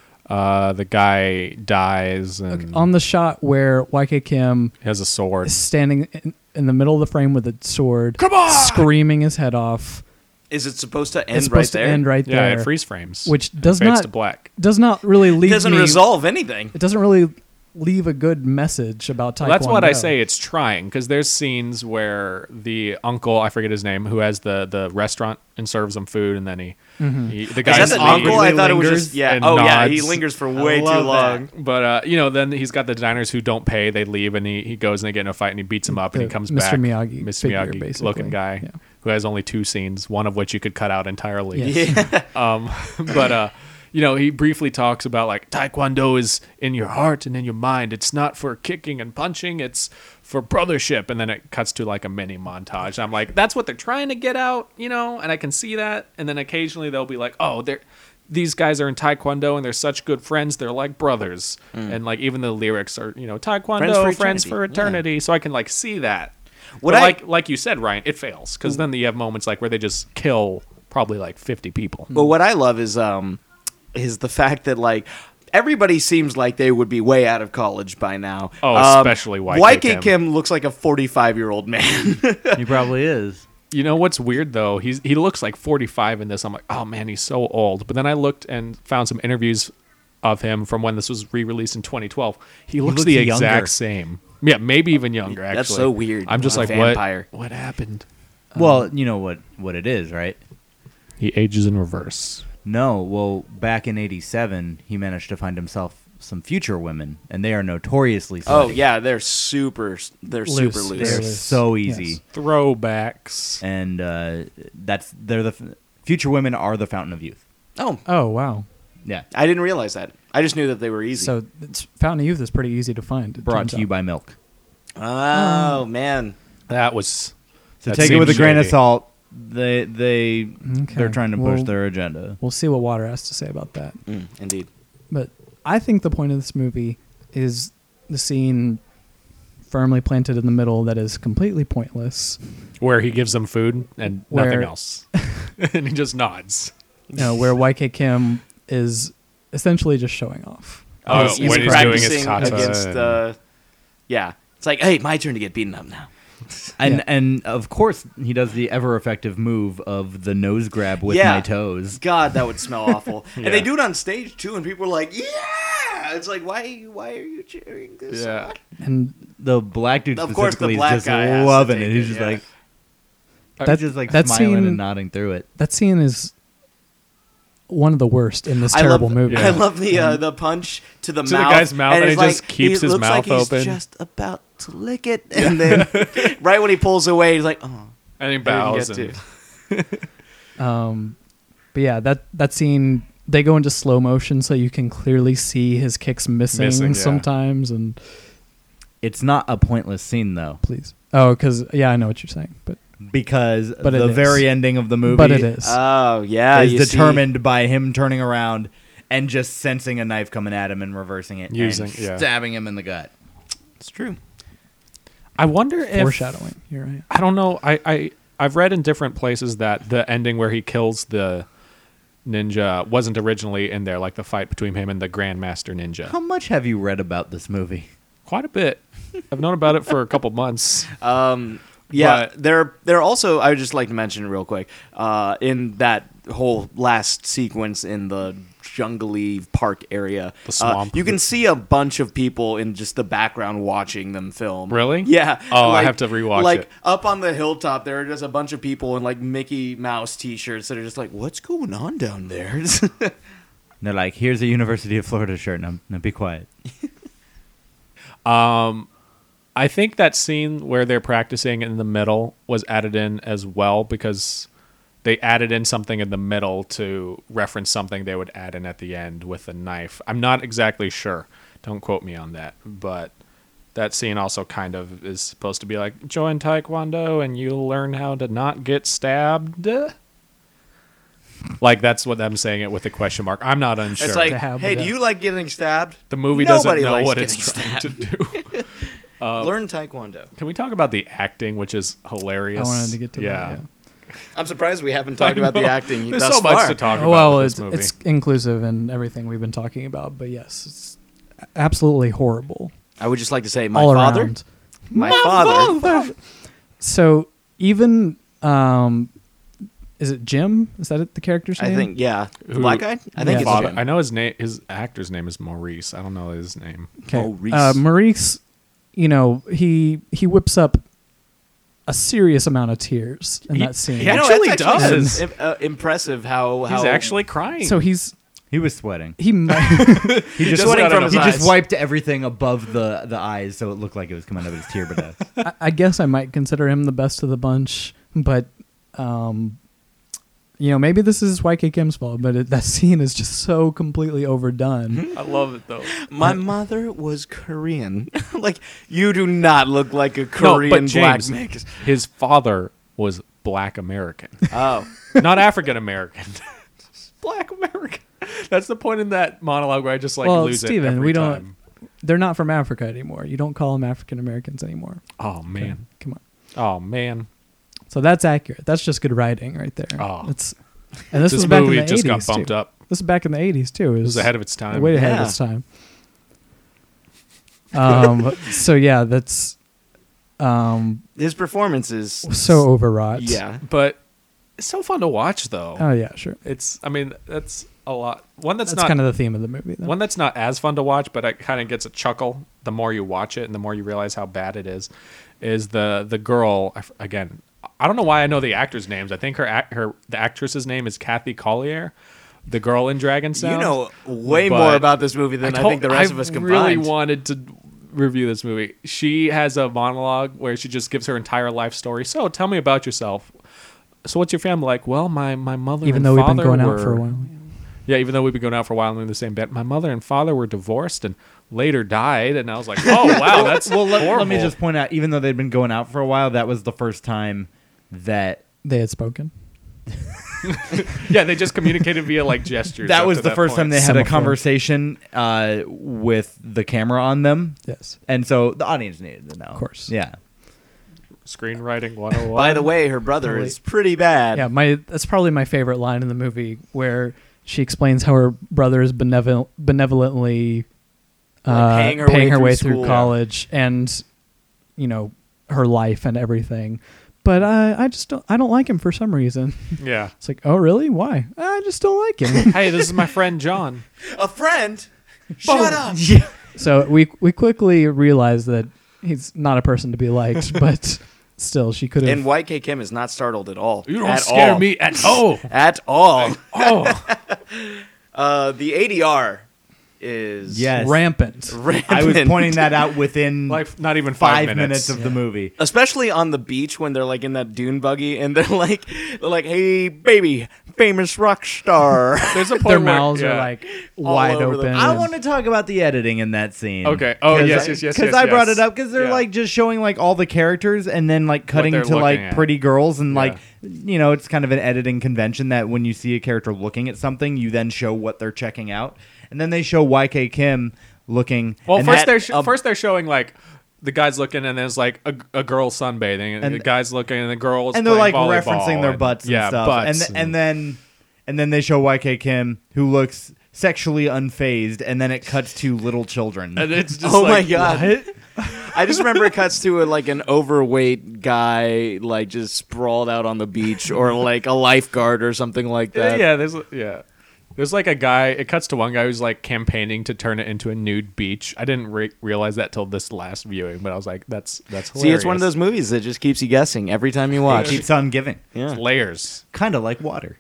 uh, the guy dies and Okay, on the shot where Y K Kim he has a sword. is standing in, in the middle of the frame with a sword, Come on! screaming his head off. Is it supposed to end It's right supposed to there? end right Yeah, there, it freeze frames, which and does fades not to black. does not really It leave doesn't me. resolve anything. It doesn't really leave a good message about Taekwondo. Well, that's what I say. It's trying because there's scenes where the uncle, I forget his name, who has the, the restaurant and serves them food, and then he, Mm-hmm. he the Is guy that the uncle? I thought it was just yeah. and Oh yeah, he nods. lingers for way too love long. But uh, you know, then he's got the diners who don't pay. They leave, and he, he goes and they get in a fight, and he beats him up, and he The comes Mister back. Miyagi Mister figure, Miyagi basically. looking guy Yeah. who has only two scenes, one of which you could cut out entirely. Yes. Yeah. Um, but uh, you know, he briefly talks about like Taekwondo is in your heart and in your mind. It's not for kicking and punching. It's for brothership. And then it cuts to like a mini montage. I'm like, that's what they're trying to get out, you know. And I can see that. And then occasionally they'll be like, oh, they're these guys are in Taekwondo and they're such good friends. They're like brothers. And like even the lyrics are, you know, Taekwondo, friends for eternity. eternity. Yeah. So I can like see that. What But I- like like you said, Ryan, it fails because then you have moments like where they just kill probably like fifty people. But what I love is um is the fact that like everybody seems like they would be way out of college by now. Oh, Um, especially Y K Y K Kim. Kim looks like a forty-five year old man. He probably is. You know what's weird though? He's he looks like forty-five in this. I'm like, oh man, he's so old. But then I looked and found some interviews of him from when this was re-released in twenty twelve. He looks, looks the younger. exact same. Yeah, maybe even younger. Actually, That's so weird. I'm just What like, a vampire. what? What happened? Well, you know what what it is, right? He ages in reverse. No, well, back in eighty-seven, he managed to find himself some future women, and they are notoriously Oh slutty. yeah, they're super. They're Loose. super loose. They're They're loose. so easy. Yes. Throwbacks. And uh, that's they're the f- future women are the fountain of youth. Oh, Oh wow! Yeah, I didn't realize that. I just knew that they were easy. So it's, Fountain of Youth is pretty easy to find. it brought turns to you out. by milk. oh man, That was. So that take it with a seems grain of shady. salt. They they Okay. they're trying to push Well, their agenda. We'll see what Water has to say about that. Mm, indeed. But I think the point of this movie is the scene firmly planted in the middle that is completely pointless. Where he gives them food and nothing Where- else, and he just nods. You know, where Y K Kim is essentially just showing off. Oh, he's, when he's he's doing his practicing kata against. and- Uh, yeah, it's like, hey, my turn to get beaten up now. And Yeah. and of course he does the ever effective move of the nose grab with Yeah. my toes. God, that would smell awful. Yeah. And they do it on stage too, and people are like, "Yeah!" It's like, why? Why are you cheering this? Yeah. on? And The black dude Of course the specifically black is just guy has to loving take it. He's it, just yeah. like, I That- was just like that smiling scene- and nodding through it. That scene is one of the worst in this I terrible love, movie. I love the uh, the punch to the To the mouth. guy's mouth, and it's he just keeps he his looks mouth like he's open. just about to lick it, and then right when he pulls away, he's like, "Oh." And he I bows. didn't And, get to. Um, but yeah, that that scene, they go into slow motion so you can clearly see his kicks missing, Missing, yeah. sometimes. And It's not a pointless scene though, please, oh, because yeah, I know what you're saying, but because But it the is. very ending of the movie but it is. Oh yeah, is you see- determined by him turning around and just sensing a knife coming at him and reversing it, Using- and yeah. stabbing him in the gut. It's true. I wonder if Foreshadowing. You're right. I don't know. I, I I've read in different places that the ending where he kills the ninja wasn't originally in there, like the fight between him and the Grandmaster Ninja. How much have you read about this movie? Quite a bit. I've known about it for a couple months. Um, yeah, But- there there also I would just like to mention real quick uh, in that whole last sequence in the jungly park area, The swamp. Uh, you can see a bunch of people in just the background watching them film. Really? Yeah. Oh, I have to rewatch like, it. up on the hilltop, there are just a bunch of people in like Mickey Mouse T-shirts that are just like, "What's going on down there?" And they're like, "Here's a University of Florida shirt." Now, now be quiet. Um, I think that scene where they're practicing in the middle was added in as well because they added in something in the middle to reference something they would add in at the end with a knife. I'm not exactly sure. Don't quote me on that. But that scene also kind of is supposed to be like, join Taekwondo and you'll learn how to not get stabbed. Like, that's what I'm saying it with a question mark. I'm not unsure. It's like, To have "Hey, the- do you like getting stabbed?" the movie Nobody doesn't know likes what it's getting trying to do. Learn Taekwondo. Can we talk about the acting, which is hilarious? I wanted to get to yeah. that. Yeah. I'm surprised we haven't talked about the know. acting There's thus so much far. to talk about. Oh, well, with it's this movie. it's inclusive in everything we've been talking about, but yes, it's absolutely horrible I would just like to say, my all father, around. my, father. So even um, is it Jim? Is that it, the character's I name? think, yeah, the Who- black guy. I think Yeah. it's Father- Jim. I know his name. His actor's name is Maurice. I don't know his name. Okay. Maurice. Uh, Maurice, you know, he he whips up a serious amount of tears in He- that scene. he You know, actually that's actually does. im- uh, impressive how, how He's actually crying. So he's He was sweating. he might, He just just, sweating from his he eyes. just wiped everything above the, the eyes, so it looked like it was coming out of his tear ducts. I, I guess I might consider him the best of the bunch, but um, you know, maybe this is Y K Kim's fault, but it, that scene is just so completely overdone. I love it though. My mother was Korean. Like, you do not look like a No, Korean but black James, mix. his father was Black American, Oh, not African American. Black American. That's the point in that monologue where I just like Well, lose it Steven, every we don't- time. They're not from Africa anymore. You don't call them African Americans anymore. Oh man. Come on. Oh man. So that's accurate. That's just good writing right there. Oh. It's and this, This, was back movie in the just eighties got bumped too. up. This is back in the eighties too. It It was, was ahead of its time. way ahead Yeah. of its time. Um. so yeah, that's um his performance is so overwrought. yeah. But it's so fun to watch though. Oh yeah, sure. It's I mean, that's a lot. One that's, That's, not kind of the theme of the movie. Though. one that's not as fun to watch, but it kind of gets a chuckle the more you watch it and the more you realize how bad it is. Is the the girl I f- again? I don't know why I know the actors' names. I think her act, her the actress's name is Kathy Collier, the girl in Dragon Sound. You know way But more about this movie than I, told- think the rest I of us combined. really wanted to review this movie. She has a monologue where she just gives her entire life story. So tell me about yourself. So what's your family like? Well, my my mother Even and though we've been father going out were- for a while. Yeah, even though we've been going out for a while and we're in the same bed. My mother and father were divorced and later died, and I was like, oh wow, that's well, let, let me horrible. just point out, even though they'd been going out for a while, that was the first time that They had spoken. yeah, they just communicated via like gestures. that up was to the that first point. time they had a Semaphore. conversation uh, with the camera on them, Yes. and so the audience needed to know. Of course. yeah. Screenwriting one oh one. By the way, her brother Totally. is pretty bad. Yeah, my that's probably my favorite line in the movie where she explains how her brother is benevolent, benevolently uh, Like, paying her way through through school. college and you know her life and everything. But uh, I just don't, I don't like him for some reason. yeah. It's like, oh really? Why? I just don't like him. Hey, this is my friend John. A friend? Shut up. So we we quickly realize that he's not a person to be liked, but still, she could have. And Y K Kim is not startled at all. You don't at scare all. me at all. At all. Oh, Uh, the A D R is Yes. rampant. rampant. I was pointing that out within like not even five, five minutes. minutes of the movie. Especially on the beach when they're like in that dune buggy and they're like, they're like, hey baby, famous rock star. There's a point Their where- mouths yeah. are like wide over the- open. I and- want to talk about the editing in that scene. Okay. Oh, Cause yes, I- yes, yes, Because yes, I brought yes. it up because they're Yeah. like just showing like all the characters and then like cutting they're to like looking at. pretty girls and like Yeah. you know it's kind of an editing convention that when you see a character looking at something, you then show what they're checking out, and then they show Y K Kim looking. Well, and first that- they're sh- um, first they're showing like the guy's looking and there's like a, a girl sunbathing and, And- the guy's looking and the girl is and they're like playing referencing volleyball their and- butts and yeah, stuff, butts and and then and then they show Y K Kim who looks sexually unfazed, and then it cuts to little children. and it's just Oh like, my God. what? I just remember it cuts to a, like an overweight guy like just sprawled out on the beach or like a lifeguard or something like Yeah, that. yeah, there's yeah. There's like a guy. It cuts to one guy who's like campaigning to turn it into a nude beach. I didn't re- realize that till this last viewing, but I was like, "That's that's hilarious." See, it's one of those movies that just keeps you guessing every time you It watch. keeps on giving, Yeah. It's layers. kind of like water.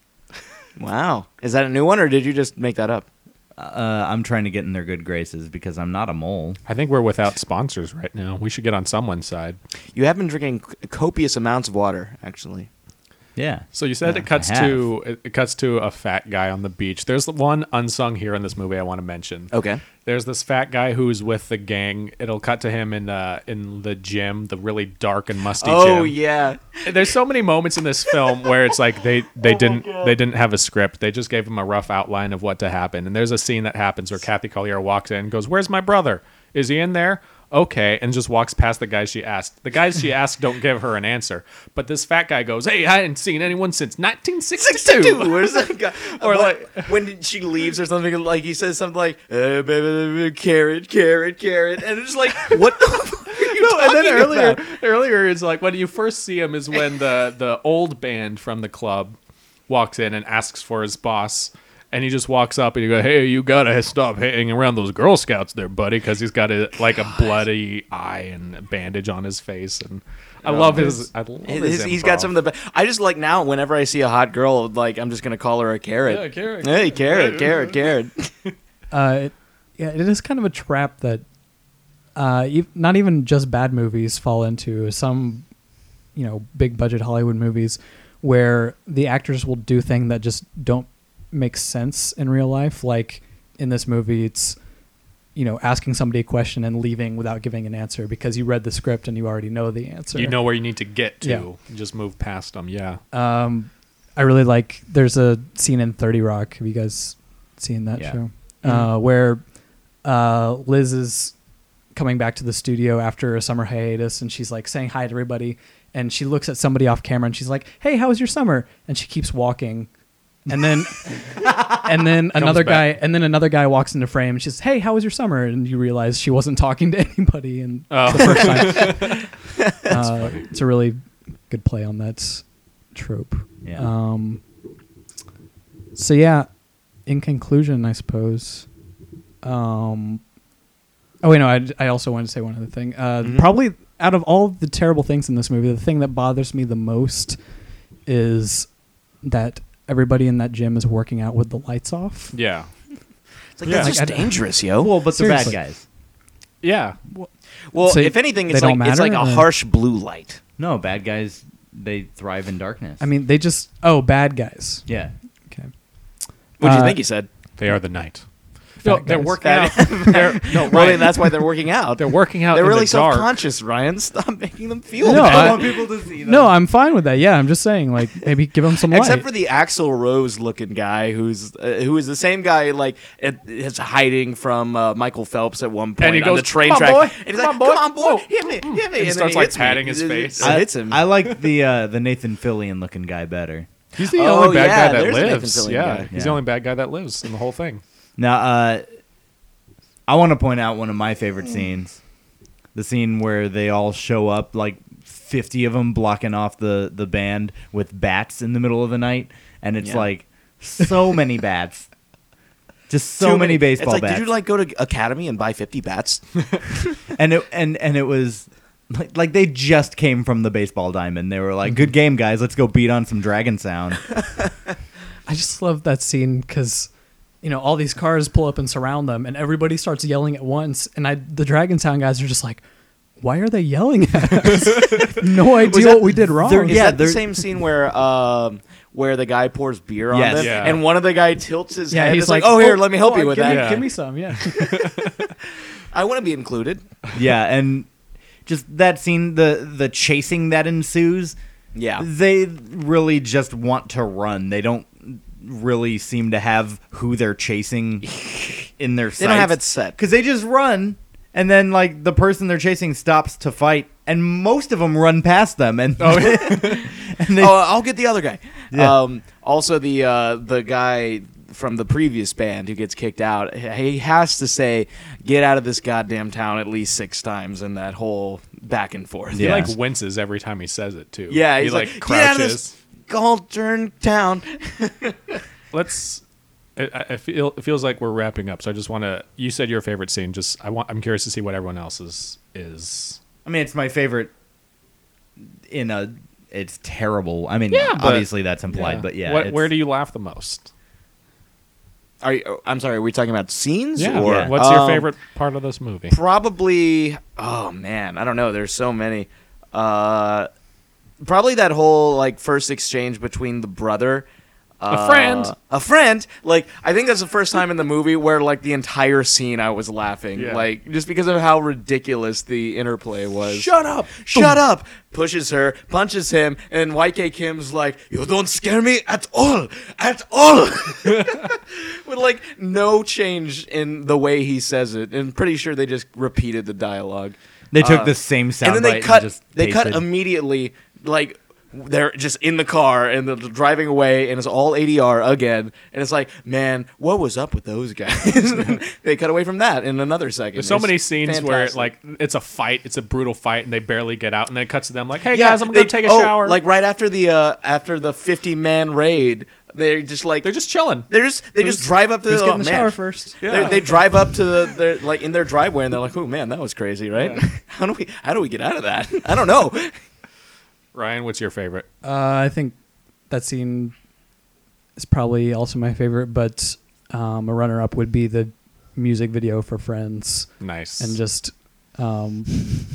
Wow. Is that a new one or did you just make that up? Uh, I'm trying to get in their good graces because I'm not a mole. I think we're without sponsors right now. We should get on someone's side. You have been drinking c- copious amounts of water, actually. Yeah. So you said Yeah, it cuts I have. to it, it cuts to a fat guy on the beach. There's one unsung here in this movie I want to mention. Okay. There's this fat guy who's with the gang. It'll cut to him in uh, in the gym, the really dark and musty Oh, gym. yeah. There's so many moments in this film where it's like they they didn't they didn't have a script. They just gave him a rough outline of what to happen. And there's a scene that happens where Kathy Collier walks in and goes, "Where's my brother? Is he in there?" Okay, and just walks past the guys she asked. The guys she asked don't give her an answer. But this fat guy goes, "Hey, I hadn't seen anyone since nineteen sixty-two." Where's that guy? Or Or like- like when she leaves or something, like he says something like, "Hey, baby, baby, carrot, carrot, carrot," and it's like, what the fuck are you No, and then talking earlier, about? earlier is like when you first see him is when the the old band from the club walks in and asks for his boss, and he just walks up and you go, "Hey, you gotta stop hanging around those Girl Scouts there, buddy," because he's got a like a bloody eye and a bandage on his face, and I love his. I love his. His- he's got improv. some of the best. I just like now, whenever I see a hot girl, like I'm just gonna call her a carrot. Yeah, carrot. Hey, carrot, carrot, carrot. Uh, it, yeah, it is kind of a trap that uh, ev- not even just bad movies fall into. Some, you know, big budget Hollywood movies where the actors will do things that just don't make sense in real life. Like in this movie, it's, you know, asking somebody a question and leaving without giving an answer because you read the script and you already know the answer. You know where you need to get to. Yeah. Just move past them. Yeah. Um, I really like. There's a scene in thirty Rock. Have you guys seen that Yeah. show? Uh, where uh, Liz is coming back to the studio after a summer hiatus, and she's like saying hi to everybody, and she looks at somebody off camera, and she's like, "Hey, how was your summer?" And she keeps walking, and then and then another guy, back. and then another guy walks into frame, and she says, "Hey, how was your summer?" And you realize she wasn't talking to anybody, and Oh. the first time. uh, it's a really good play on that trope. Yeah. Um, so yeah, in conclusion, I suppose. Um, oh wait, no, I, I also wanted to say one other thing. Uh, Mhm. Probably out of all the terrible things in this movie, the thing that bothers me the most is that everybody in that gym is working out with the lights off. Yeah. It's like Yeah. that's Like, just I- dangerous, yo. Well, but they're bad Seriously. guys. Yeah. Well, So if anything, they it's don't like it's matter, like a or- harsh blue light. No, bad guys. They thrive in darkness. I mean, they just oh bad guys. yeah. Okay, What do you Uh, think he said? They are the night. Fat No, they're guys. working out. They're, no, Well, right. then that's why they're working out. They're working out They're in really the dark. self-conscious, Ryan. Stop making them feel No, bad. I- people to see no, I'm fine with that. Yeah, I'm just saying, like maybe give them some light. Except for the Axl Rose looking guy, who's uh, who is the same guy like it, is hiding from uh, Michael Phelps at one point And he on goes, the train "Come on, track. boy. And he's Come like, on, boy. "Come on, boy, Whoa." hit me, hit me!" And, then starts, he like, hits me. patting his It- face. It, hits him. I like the uh, the Nathan Fillion looking guy better. He's the Oh, only bad yeah, guy that there's a Nathan lives. Fillion Yeah, guy. he's Yeah. the only bad guy that lives in the whole thing. Now, uh, I want to point out one of my favorite scenes. The scene where they all show up, like fifty of them blocking off the, the band with bats in the middle of the night. And it's Yeah. like so many bats. Just so Too many baseball It's like, bats. did you like go to Academy and buy fifty bats? and it and and it was like, like they just came from the baseball diamond. They were like, "Good game, guys. Let's go beat on some Dragon Sound." I just love that scene because, you know, all these cars pull up and surround them, and everybody starts yelling at once. And I, the Dragon Sound guys are just like, "Why are they yelling at us? No idea that- what we did wrong." they're- Is Yeah, that the they're- same scene where um where the guy pours beer on Yes. them, Yeah. and one of the guy tilts his Yeah, head? he's It's like, "Oh, here, let me help oh, you with give that. Me, Yeah. Give me some, yeah. I want to be included." Yeah, and just that scene, the the chasing that ensues. Yeah. They really just want to run. They don't really seem to have who they're chasing in their sights. They don't have it set. Because they just run, and then like the person they're chasing stops to fight, and most of them run past them, and Oh, and they, Oh, I'll get the other guy. Yeah. Um, also, the uh, the guy from the previous band who gets kicked out, he has to say, "Get out of this goddamn town" at least six times in that whole back and forth. He Yeah. like winces every time he says it too. Yeah, he he's like, like, "Get out of crouches. this Galtern town." Let's. It, I I feel it feels like we're wrapping up, so I just want to. You said your favorite scene. Just I want. I'm curious to see what everyone else's is. I mean, it's my favorite. In a, it's terrible. I mean, Yeah, but- obviously that's implied, but yeah. What, it's- where do you laugh the most? Are you, I'm sorry, are we talking about scenes? Yeah. Or, Yeah. What's your Um, favorite part of this movie? Probably. Oh man, I don't know. There's so many. Uh, probably that whole like first exchange between the brother. Uh, friend. A friend. Like, I think that's the first time in the movie where like the entire scene I was laughing. Yeah. Like, just because of how ridiculous the interplay was. Shut up! Shut up! Pushes her, punches him, and Y K Kim's like, "You don't scare me at all, at all." With like no change in the way he says it, and pretty sure they just repeated the dialogue. They took Uh, the same sound and then they bite cut. and just They cut pasted. immediately, like they're just in the car and they're driving away, and it's all A D R again. And it's like, man, what was up with those guys? They cut away from that in another second. There's so It's many scenes where fantastic. like it's a fight, it's a brutal fight, and they barely get out, and then it cuts to them like, "Hey Yeah, guys, I'm they- gonna take a oh, shower." Like right after the uh, after the fifty man raid, they're just like they're just chilling. they're just they just drive up to Who's the getting oh, the man. shower first? They- They drive up to the they're like in their driveway and they're like, "Oh man, that was crazy, right? how do we how do we get out of that? I don't know." Ryan, what's your favorite? Uh, I think that scene is probably also my favorite, but um, a runner-up would be the music video for Friends, Nice. and just um,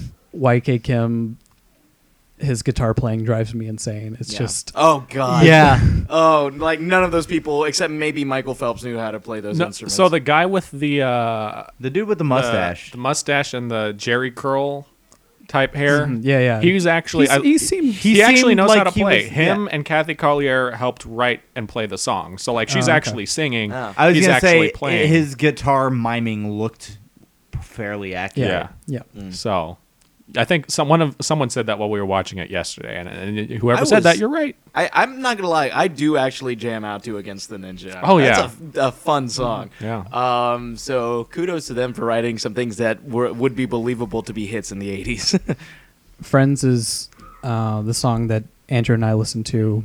Y K Kim, his guitar playing drives me insane. It's Yeah. just Oh god. Yeah. Oh, like none of those people except maybe Michael Phelps knew how to play those No, instruments. so the guy with the uh, The dude with the the- mustache. the, mustache, and the Jerry curl type hair. Mhm, yeah, yeah. He was actually. He's- I- he seemed- he, he actually seemed knows like how to he play. was- Him yeah. and Kathy Collier helped write and play the song. So like she's Oh, okay. actually singing. Oh. I was he's gonna actually say playing. his guitar miming looked fairly accurate. Yeah. yeah. Mm. So, I think someone of someone said that while we were watching it yesterday, and, and whoever I said was- that, you're right. I, I'm not gonna lie, I do actually jam out to Against the Ninja. Oh, That's a, a fun song. Yeah. Um. So kudos to them for writing some things that were would be believable to be hits in the eighties. Friends is uh, the song that Andrew and I listened to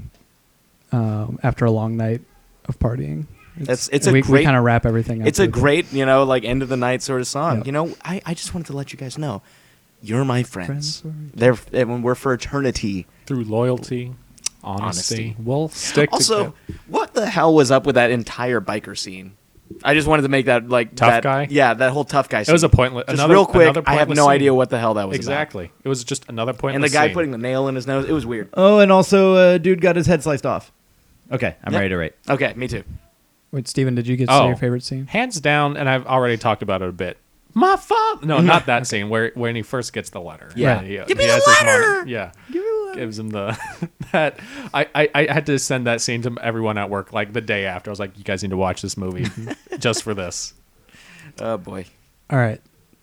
um, after a long night of partying. It's- it's a we, great- We kind of wrap everything up. It's a with it. great, you know, like end of the night sort of song. Yeah. You know, I, I just wanted to let you guys know, you're my friends. Friends are- They're and we're for eternity. Through loyalty, honesty, Honesty. we'll stick Also, together. what the hell was up with that entire biker scene? I just wanted to make that like Tough that- guy? Yeah, that whole tough guy. It was scene. a pointless. Just another, real quick, another I have pointless no scene. idea what the hell that was Exactly. It was just another about. pointless. And the guy scene. putting the nail in his nose, it was weird. Oh, and also, uh, dude got his head sliced off. Okay, I'm Yep. ready to rate. Okay, me too. Wait, Steven, did you get to Oh. say your favorite scene? hands down, and I've already talked about it a bit. My father. No, not that scene where when he first gets the letter. Yeah. He- Give me he the has his letter! moment. Yeah. Gives him the that I, I I had to send that scene to everyone at work like the day after. I was like, you guys need to watch this movie just for this. Oh boy. All right,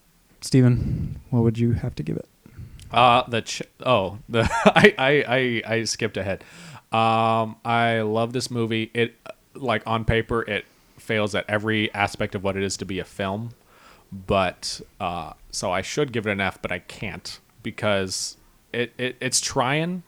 Steven, what would you have to give it? Uh the ch- oh the I, I I I skipped ahead. Um, I love this movie. It like on paper it fails at every aspect of what it is to be a film, but uh, so I should give it an F, but I can't because it, it it's trying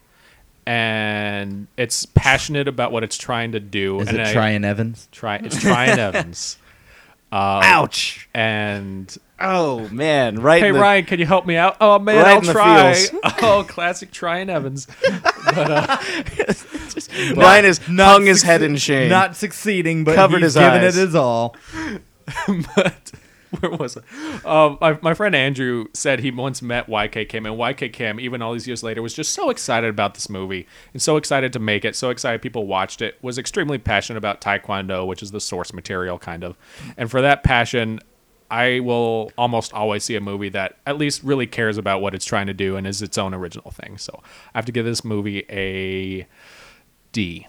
and it's passionate about what it's trying to do. Is and it I- Tryon Evans? Try it's Tryon Evans. Uh, Ouch. and Oh man, right. Hey in the, Ryan, can you help me out? Oh man, Right I'll in the try. feels. Oh, classic Tryon Evans. But, uh, Ryan has Not hung his succe- head in shame. Not succeeding, but Covered he's his given eyes. it his all. but where was it? Um, my, my friend Andrew said he once met Y K Kim, and Y K Kim, even all these years later, was just so excited about this movie and so excited to make it, so excited people watched it, was extremely passionate about Taekwondo, which is the source material, kind of. And for that passion, I will almost always see a movie that at least really cares about what it's trying to do and is its own original thing. So I have to give this movie a D.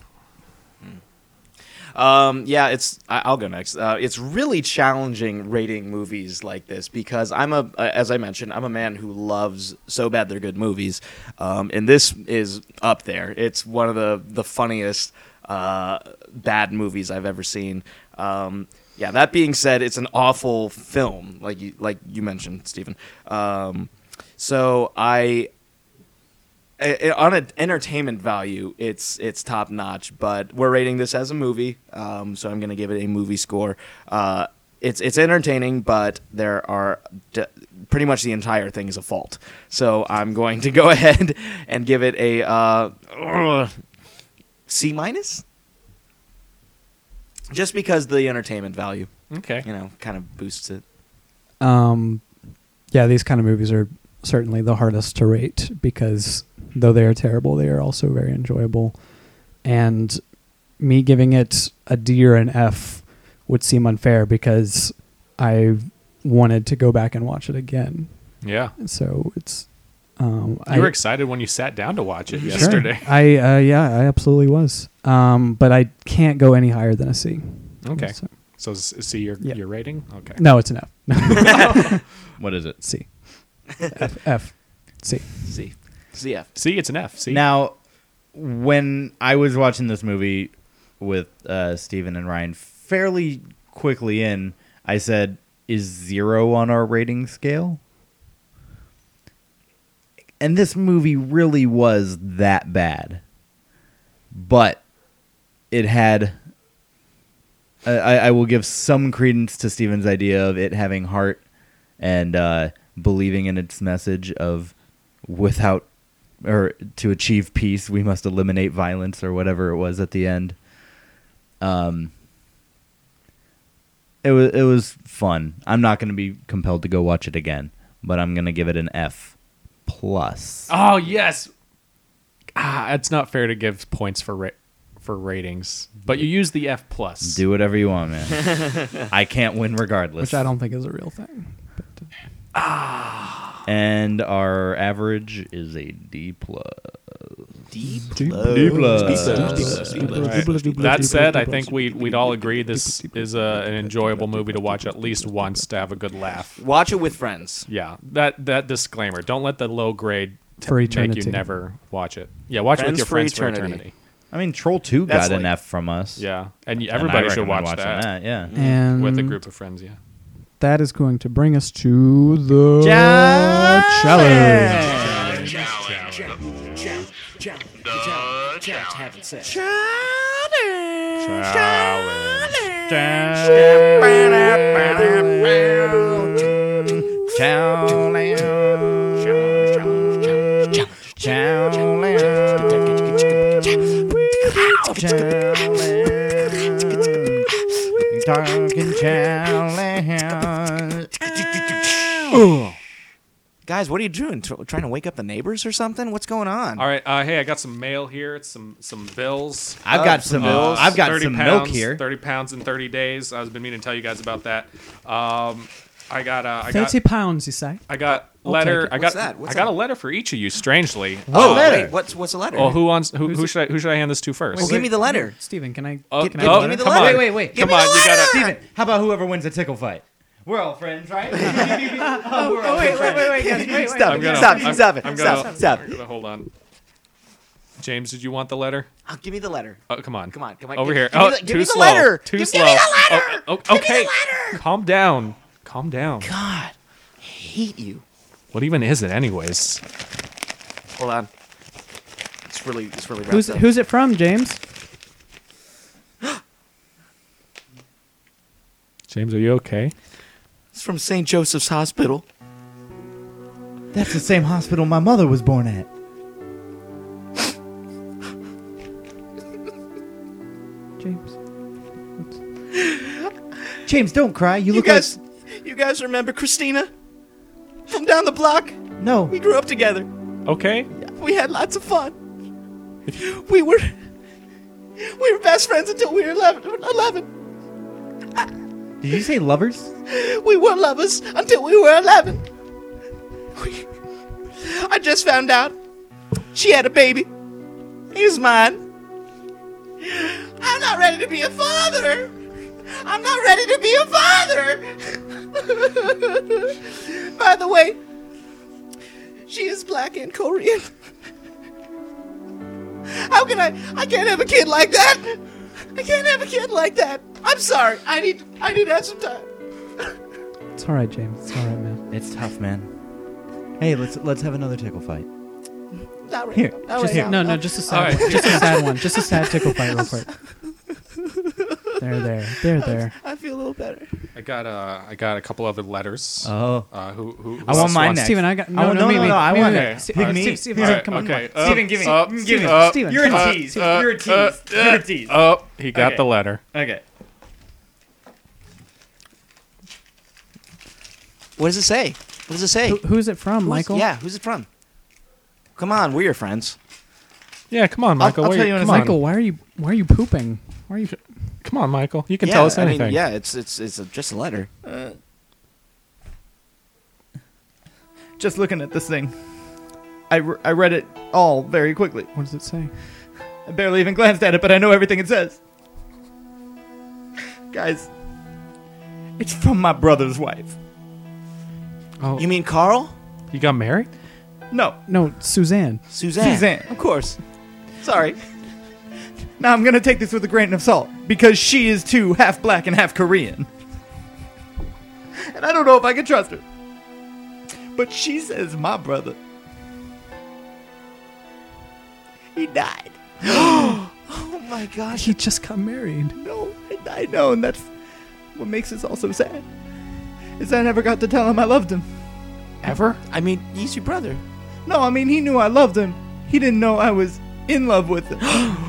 Um, yeah, it's. I, I'll go next. Uh, it's really challenging rating movies like this because I'm a, uh, as I mentioned, I'm a man who loves So Bad They're Good movies, um, and this is up there. It's one of the the funniest uh, bad movies I've ever seen. Um, yeah. That being said, it's an awful film, like you like you mentioned, Stephen. Um, so I. I- on an entertainment value, it's it's top notch, but we're rating this as a movie, um, so I'm going to give it a movie score. Uh, it's it's entertaining, but there are d- pretty much the entire thing is a fault. So I'm going to go ahead and give it a uh, uh, C minus, just because the entertainment value, Okay. you know, kind of boosts it. Um, yeah, these kind of movies are certainly the hardest to rate because though they are terrible, they are also very enjoyable. And me giving it a D or an F would seem unfair because I wanted to go back and watch it again. Yeah. So it's. Um, You were I, excited when you sat down to watch it Sure. yesterday. I uh, yeah, I absolutely was. Um, but I can't go any higher than a C. Okay. So- So s- see your Yeah. your rating? Okay. no, it's an F. What is it? C. F. F. C. C, C F. See, it's an F. See? Now, when I was watching this movie with uh, Steven and Ryan, fairly quickly in, I said, is zero on our rating scale? And this movie really was that bad. But it had... I, I will give some credence to Steven's idea of it having heart and uh, believing in its message of without... or to achieve peace, we must eliminate violence, or whatever it was at the end. Um, it was it was fun. I'm not going to be compelled to go watch it again, but I'm going to give it an F plus. Oh, yes. Ah, it's not fair to give points for ra- for ratings, but you use the F plus. Do whatever you want, man. I can't win regardless. Which I don't think is a real thing. But, uh, And our average is a D plus. D D plus. D plus. That said, I think we we'd all agree this is a, an enjoyable movie to watch at least once to have a good laugh. Watch it with friends. Yeah, that that disclaimer. Don't let the low grade t- For make eternity. you never watch it. Yeah, watch it with Friends your for friends for eternity. eternity. I mean, Troll two That's got an like- F from us. Yeah, and y- And I everybody should recommend watch watching that, Yeah. and with a group of friends. Yeah. that is going to bring us to the Challenge. challenge. Guys, what are you doing? Tr- trying to wake up the neighbors or something? What's going on? All right. Uh, hey, I got some mail here. It's some some bills. I've Uh, got some some. bills. I've got thirty some pounds, milk here. Thirty pounds in thirty days. I was been meaning to tell you guys about that. Um, I got. Uh, I got. Thirty pounds, you say? I got I'll letter. take it. I got. What's that? What's I got that? a letter for each of you. Strangely. Oh, Uh, wait, what's what's the letter? Well, who wants? Who, who should I? Who should I hand this to first? Well, give me the letter. Steven, can I Oh, can I give- oh, give me the come letter. on. Wait, wait, wait. Come me on, the you gotta. Steven, how about whoever wins a tickle fight? We're all friends, right? oh, we're all wait, wait, wait, wait, guys, wait, wait. Stop I'm it! gonna, Stop! I'm, Stop it! I'm Stop! gonna, Stop! I'm gonna hold on. James, did you want the letter? Oh, give me the letter. Oh, come on. Come on, come on. Over Give- here. give me oh, the- give too me the slow. letter. Too Give- slow. give me the letter. Oh, oh, Give me okay. the letter. Calm down. Calm down. God, I hate you. What even is it, anyways? Hold on. It's really, it's really. Who's wrapped up. who's it from, James? James, are you okay? It's from Saint Joseph's Hospital. That's the same hospital my mother was born at. James. James, don't cry. You You look guys, you guys remember Christina from down the block? like... No. We grew up together. Okay. We had lots of fun. We were we were best friends until we were eleven. eleven. Did you say lovers? We were lovers until we were eleven. We, I just found out she had a baby. He was mine. I'm not ready to be a father. I'm not ready to be a father. By the way, she is black and Korean. How can I? I can't have a kid like that. I can't have a kid like that. I'm sorry. I need. I need to have some time. It's all right, James. It's all right, man. It's tough, man. Hey, let's let's have another tickle fight. Not right Here, now. Not just right here. now. No, no, just a sad All right. one. Just a sad one. Just a sad tickle fight real quick. There, there. There, there. I feel a little better. I got uh, I got a couple other letters. Oh. Uh, who, who, who I want else mine wants- next. Steven, I got... I No, want- no, no, me, no, me. no, I me, want me, it. me. Ste- Pick uh, me. Steve, Steve, Here, Steve, come on, okay. come on. uh, Steven, give me. uh, Give me. uh, Steven, You're a come on. tease. Steven. You're a tease. You're a tease. Oh, he got Okay. the letter. Okay. What does it say? What does it say? Who, who's it from, Who's- Michael? Yeah, who's it from? Come on, we're your friends. Yeah, come on, Michael. I'll Wait, tell you in a come second. on. Michael, why are you... Why are you pooping? Why are you... Come on, Michael. You can yeah, tell us I anything. mean, yeah, it's it's it's a, just a letter. Just looking at this thing, I, re- I read it all very quickly. What does it say? I barely even glanced at it, but I know everything it says. Guys, it's from my brother's wife. Oh, You mean Carl? you got married? No, No, Suzanne. Suzanne. Suzanne. Of course. Sorry. now I'm gonna take this with a grain of salt because she is too half black and half Korean, and I don't know if I can trust her. But she says my brother, he died. Oh my gosh. He just got married. No, I, I know, and that's what makes this all so sad. Is I never got to tell him I loved him. Ever? I mean, he's your brother. No, I mean he knew I loved him. He didn't know I was in love with him.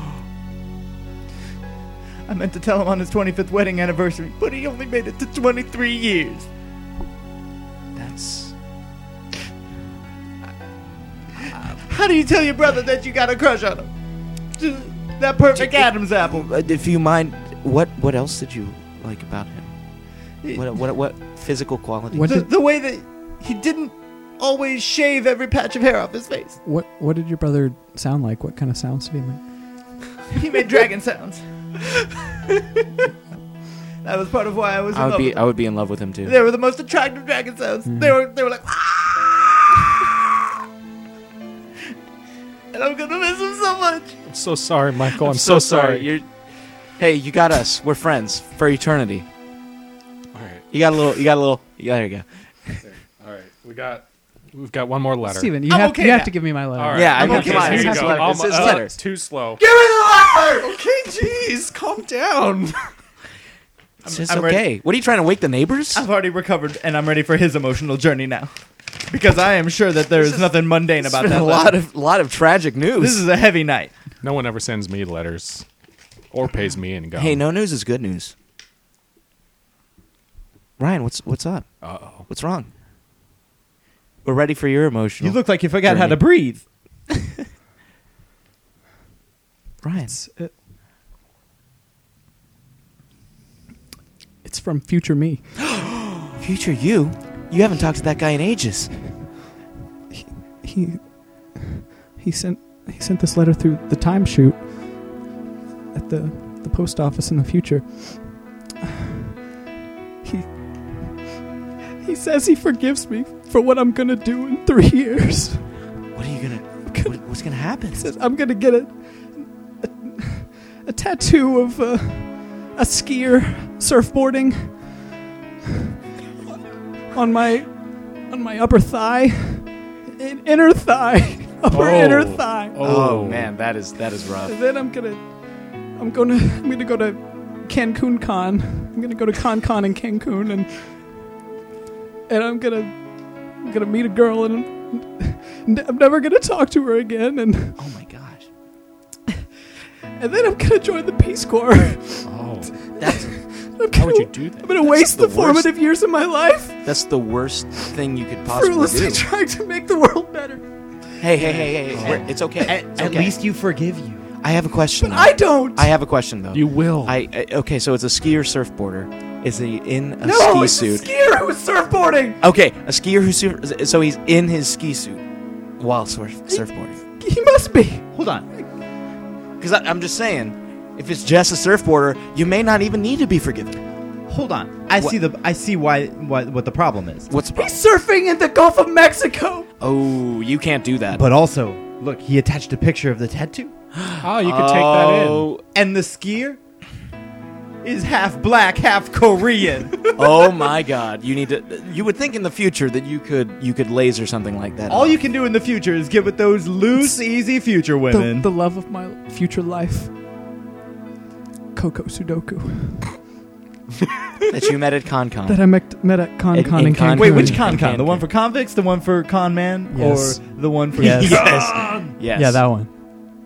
I meant to tell him on his twenty-fifth wedding anniversary, but he only made it to twenty-three years. That's How do you tell your brother that you got a crush on him? Just that perfect It- Adam's apple. Uh, if you mind, what what else did you like about him? What what what physical quality? What The, did the way that he didn't always shave every patch of hair off his face. what what did your brother sound like? What kind of sounds did he make? He made dragon sounds. That was part of why I was in I would love be with I him. would be in love with him too. They were the most attractive dragon sounds. Mm. They were they were like and I'm gonna miss him so much. I'm so sorry, Michael. I'm, I'm so, sorry. You're, hey, you got us. We're friends for eternity. All right. You got a little. You got a little. Yeah, there you go. All right. We got we've got one more letter. Steven, you I'm have okay you have now. to give me my letter. All right. Yeah, I I'm mean, okay. come on. Here It's you his go. letter. Um, It's his uh, letter. Too slow. Give me the letter! Okay, jeez, calm down. It's just I'm okay. ready. What are you trying to wake the neighbors? I've already recovered and I'm ready for his emotional journey now. Because I am sure that there is nothing mundane It's about been that a letter. lot of lot of tragic news. This is a heavy night. No one ever sends me letters or pays me in gum. Hey, no news is good news. Ryan, what's what's up? Uh oh. What's wrong? We're ready for your emotional. You look like you forgot how journey. to breathe. Ryan. It's, it, it's from future me. Future you. You haven't talked to that guy in ages. He he sent he sent this letter through the time shoot at the the post office in the future. He he says he forgives me for what I'm gonna do in three years. What are you gonna? What, what's gonna happen? He says I'm gonna get a a, a tattoo of uh, a skier surfboarding on my on my upper thigh, in, inner thigh, upper Oh. inner thigh. Oh man, that is that is rough. And then I'm gonna, I'm gonna, I'm gonna go to Cancun Con. I'm gonna go to Con Con in Cancun and and I'm gonna I'm gonna meet a girl, and I'm, I'm never gonna talk to her again, and Oh my gosh. and then I'm gonna join the Peace Corps. Oh, That's I'm how gonna, would you do that? I'm gonna waste the the, formative worst. years of my life that's the worst thing you could possibly fruitlessly do. trying to make the world better. Hey, hey, hey, hey! hey. We're- It's okay. At, It's at okay. least you forgive you. I have a question. But though. I don't. I have a question though. You will. I, I okay. So it's a skier surfboarder. Is he in a no, ski it's suit? a skier who was surfboarding. Okay, a skier who sur- so he's in his ski suit while surf- surfboarding. He must be. Hold on. Because I'm just saying, if it's just a surfboarder, you may not even need to be forgiven. Hold on. I What? see the I see why, why what the problem is. What's the problem? He's surfing in the Gulf of Mexico. Oh, you can't do that. But also, look, he attached a picture of the tattoo. oh, you could take that in. Oh, And the skier is half black, half Korean. oh my God! You need to. You would think in the future that you could you could laser something like that. All off. you can do in the future is get with those loose, easy future The, women. the love of my future life. Coco Sudoku. that you met at ConCon. That I met, met at Con In- Con in in Con- Cancun. Wait, which Cancun. con con? The Cancun. one for convicts, the one for con man, Yes. or the one for Yes. yes. yes. Yeah, that one.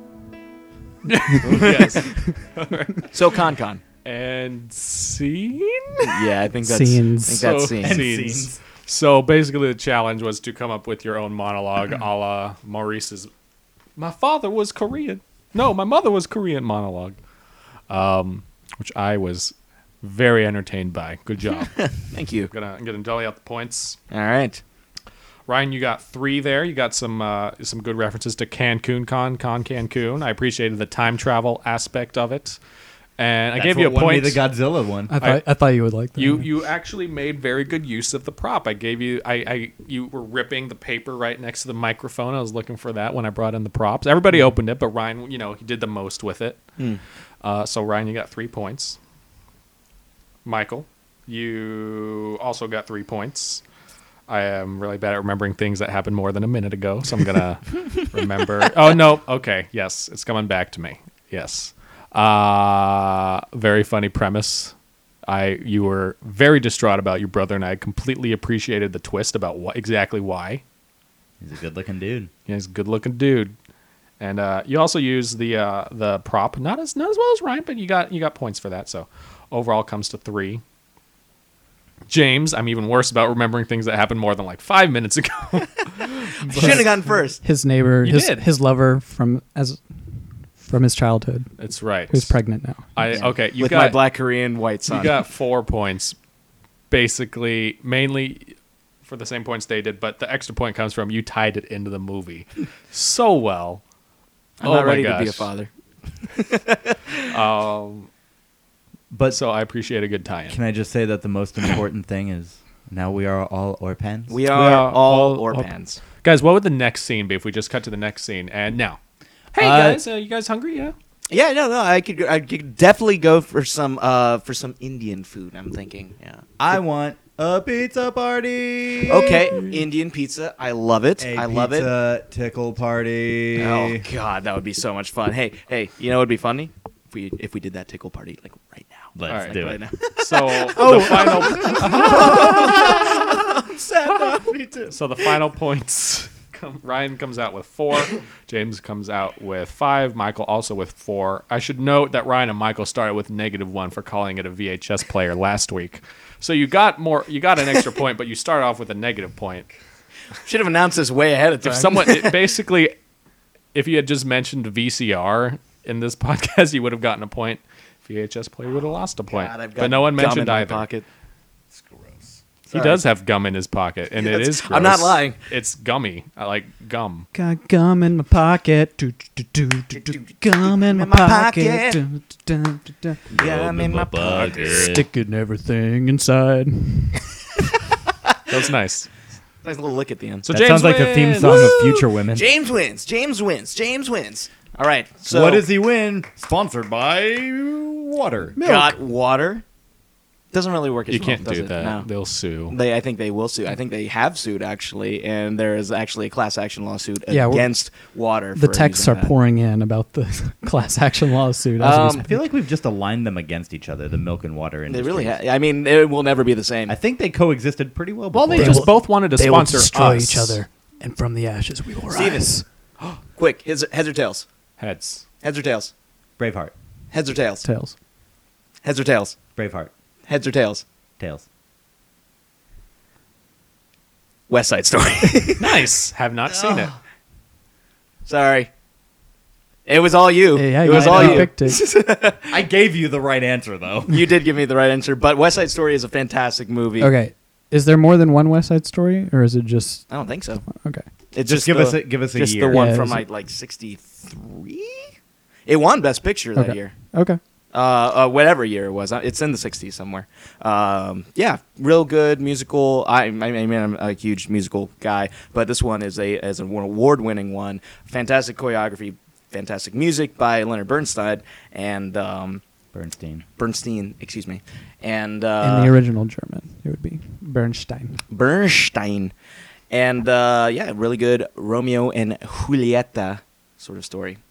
Yes. So ConCon. And scene. Yeah, I think that's. Scenes. I think that's So- scene. And Scenes. scenes. So basically, the challenge was to come up with your own monologue, a la Maurice's. My father was Korean. No, my mother was Korean monologue, um, which I was very entertained by. Good job. Thank you. I'm gonna I'm gonna dolly out the points. All right. Ryan, you got three there. You got some uh, some good references to Cancun Con Con Cancun. I appreciated the time travel aspect of it, and I That's gave you a what won me point. the Godzilla one. I thought I, thought you would like that. You you actually made very good use of the prop. I gave you I, I you were ripping the paper right next to the microphone. I was looking for that when I brought in the props. Everybody opened it, but Ryan, you know, he did the most with it. Hmm. Uh, so Ryan, you got three points. Michael, you also got three points. I am really bad at remembering things that happened more than a minute ago, so I'm gonna remember. Oh no, okay, yes, it's coming back to me. Yes, uh, very funny premise. I you were very distraught about your brother, and I completely appreciated the twist about what exactly why. He's a good-looking dude. Yeah, he's a good-looking dude, and uh, you also use the uh, the prop not as not as well as Ryan, but you got you got points for that. So overall, comes to three. James, I'm even worse about remembering things that happened more than like five minutes ago. Should have gone first. his neighbor, You his did. his lover from as from his childhood, That's right. who's pregnant now. I okay. You With got my black Korean white son. you got four points, basically mainly for the same points they did, but the extra point comes from you tied it into the movie so well. I'm oh not my ready gosh. to be a father. Um, But so I appreciate a good tie-in. can I just say that the most important thing is now we are all Orpans? We are are all all- Orpans. Guys, what would the next scene be if we just cut to the next scene? And now, hey Uh, guys, uh, you guys hungry? Yeah. Yeah, no, no. I could, I could definitely go for some, uh, for some Indian food. I'm thinking. Yeah. I want a pizza party. Okay, Indian pizza. I love it. A I love it. pizza tickle party. Oh God, that would be so much fun. Hey, hey, you know what would be funny if we if we did that tickle party like right now. Let's All right, do Right it. now. So Oh. the final. Sad. Me too. So the final points. Come, Ryan comes out with four. James comes out with five. Michael also with four. I should note that Ryan and Michael started with negative one for calling it a V H S player last week. So you got more. You got an extra point, but you started off with a negative point. Should have announced this way ahead of time. If someone it basically, if you had just mentioned V C R in this podcast, you would have gotten a point. V H S player would have lost a point. God, I've got but no one gum mentioned in my either. pocket. He does have gum in his pocket, and it That's- is gross. I'm not lying. It's gummy. I like gum. Got gum in my pocket. Do, do, do, do, do, gum in my In my pocket. pocket. Do, do, do, do, do. Gum in my pocket. Sticking everything inside. That was nice. Nice little lick at the end. So That James sounds like the theme wins. song of Future Women. James wins. James wins. James wins. All right. So what does he win? Sponsored by water. got water, Doesn't really work as You well, can't does do it? that. No. They'll sue. They, I think they will sue. I think they have sued actually, and there is actually a class action lawsuit Yeah, we're- against water. The for texts using are that. pouring in about the class action lawsuit. as we Um, speak. I feel like we've just aligned them against each other, the milk and water They industry. really. Ha- I mean, it will never be the same. I think they coexisted pretty well. Well, Before. they They just will- both wanted to they will sponsor destroy us. each other, and from the ashes we will Steven. rise. Quick, heads, heads or tails? Heads. Heads or tails? Braveheart, Heads or tails? Tails. Heads or tails? Braveheart, Heads or tails? tails. West Side Story. Nice. Have not seen it. Sorry. It was all you. Yeah, it you was know, all you you. picked it. I gave you the right answer though. You did give me the right answer, but West Side Story is a fantastic movie. Okay, is there more than one West Side Story, or is it just I don't think so. okay? It's Just just give the, us a- give us a just year. the one Yeah, from is it- like like sixty-three. It won Best Picture that Okay. year. Okay. Uh, uh, whatever year it was, Uh, it's in the sixties somewhere. Um, yeah, real good musical. I, I mean, I'm a huge musical guy, but this one is a as an award-winning one. Fantastic choreography, fantastic music by Leonard Bernstein and um, Bernstein. Bernstein, excuse me, and uh, In the original German, it would be Bernstein. Bernstein, and uh, yeah, really good Romeo and Julieta sort of story.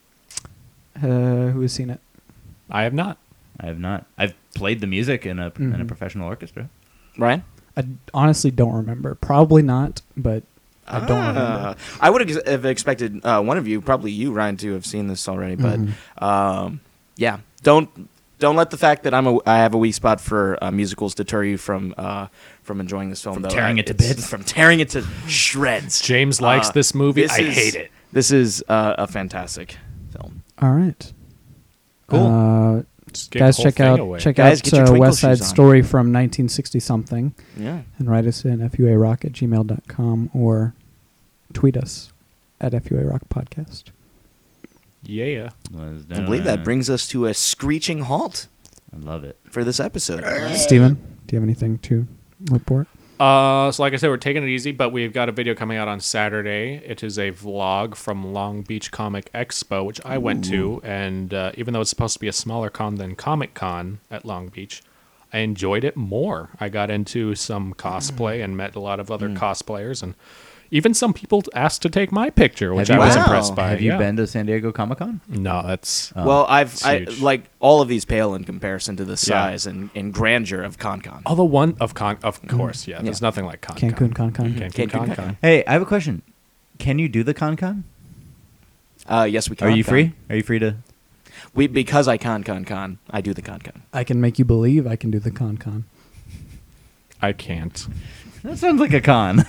Uh, who has seen it? I have not. I have not. I've played the music in a in a Mhm. professional orchestra. Ryan? I honestly don't remember. Probably not, but I don't Ah. remember. I would ex- have expected uh, one of you, probably you, Ryan, to have seen this already. But Mhm. um, yeah, don't don't let the fact that I'm a I have a weak spot for uh, musicals deter you from uh, from enjoying this film. From though. tearing Uh, it to it's- bits? From tearing it to shreds. James likes Uh, this movie. this I is- hate it. This is uh, a fantastic film. All right. Cool. Uh, Just gave the guys, whole check thing out away. check Guys, out get your uh, twinkle West Side shoes on. Story from nineteen sixty something, Yeah. and write us in f u a rock at gmail dot com or tweet us at f u a rock podcast. Yeah. I believe that brings us to a screeching halt I love it. for this episode. Steven, do you have anything to report? Uh, so like I said, we're taking it easy, but we've got a video coming out on Saturday. It is a vlog from Long Beach Comic Expo, which I went to, and uh, even though it's supposed to be a smaller con than Comic Con at Long Beach, I enjoyed it more. I got into some cosplay and met a lot of other cosplayers, and even some people asked to take my picture, which Have I you was been- impressed by. Have you yeah. been to San Diego Comic Con? No, that's Oh, Well, I've it's I, huge. like all of these pale in comparison to the Yeah. size and, and grandeur of ConCon. although one of con, of course, yeah. There's Yeah. nothing like Con. Cancun Con Con. Cancun, Cancun Con. Con. Con. Hey, I have a question. Can you do the Con Con? Uh, yes, we can. Are you free? Are you free to? We because I con con con. I do the con con. I can make you believe I can do the Con Con. I can't. That sounds like a con.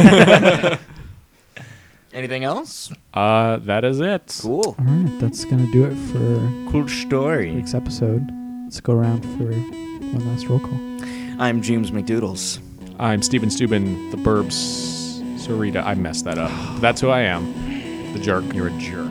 Anything else? Uh, that is it. Cool. All right, that's gonna do it for Cool this story. week's episode. Let's go around for one last roll call. I'm James McDoodles. I'm Steven Steuben, the Burbs Sarita. I messed that up. That's who I am. The jerk. You're a jerk.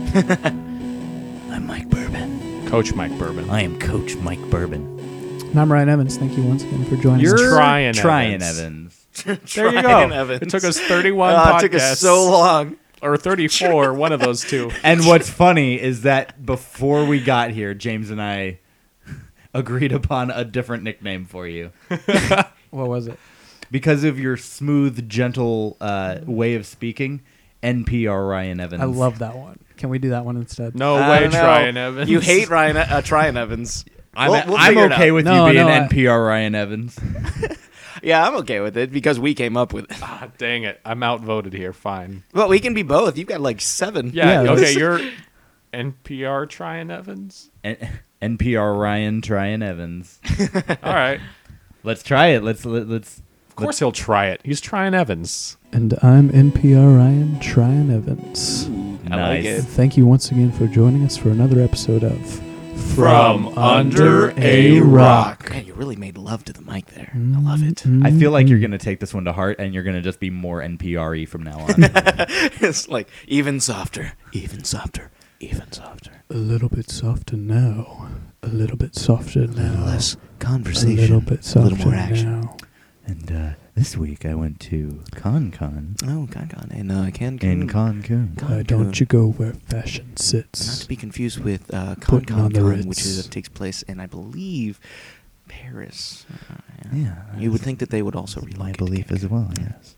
I'm Mike Bourbon. Coach Mike Bourbon. I am Coach Mike Bourbon. And I'm Ryan Evans. Thank you once again for joining You're us. trying trying Evans. Evans. There you go. Ryan Evans. It took us thirty-one Uh, podcasts. it took us so long. Or thirty-four, one of those two. And what's funny is that before we got here, James and I agreed upon a different nickname for you What was it? because of your smooth, gentle uh, way of speaking. N P R Ryan Evans. I love that one. Can we do that one instead? No I way, don't know. Ryan Evans. You hate Ryan uh, Tryon Evans. I'm, We'll- we'll I'm figure it okay out. with No, you being no, I- N P R Ryan Evans. Yeah, I'm okay with it because we came up with it. Ah, dang it. I'm outvoted here. Fine. Well, we can be both. You've got like seven. Yeah, Yeah, okay, that's- you're N P R Tryon Evans? N- NPR Ryan Tryon Evans. All right. Let's try it. Let's let, let's. Of course he'll try it. He's Tryon Evans. And I'm N P R Ryan Tryon Evans. I like Nice. it. Thank you once again for joining us for another episode of From Under a Rock. Man, you really made love to the mic there. I love it. I feel like Mm-hmm. you're gonna take this one to heart, and you're gonna just be more N P R-y from now on. It's like even softer, even softer, even softer. A little bit softer now. A little bit softer now. Less A conversation. little bit a softer little more action. now. And uh, this week I went to ConCon Oh, ConCon and uh, Cancun. in Cancun. Why don't you go where fashion sits? Not to be confused with uh, Putting on the ConCon, Ritz. which is, takes place in, I believe, Paris. Uh, Yeah, You would think that they would also that's read my like it belief together. as well. Yes.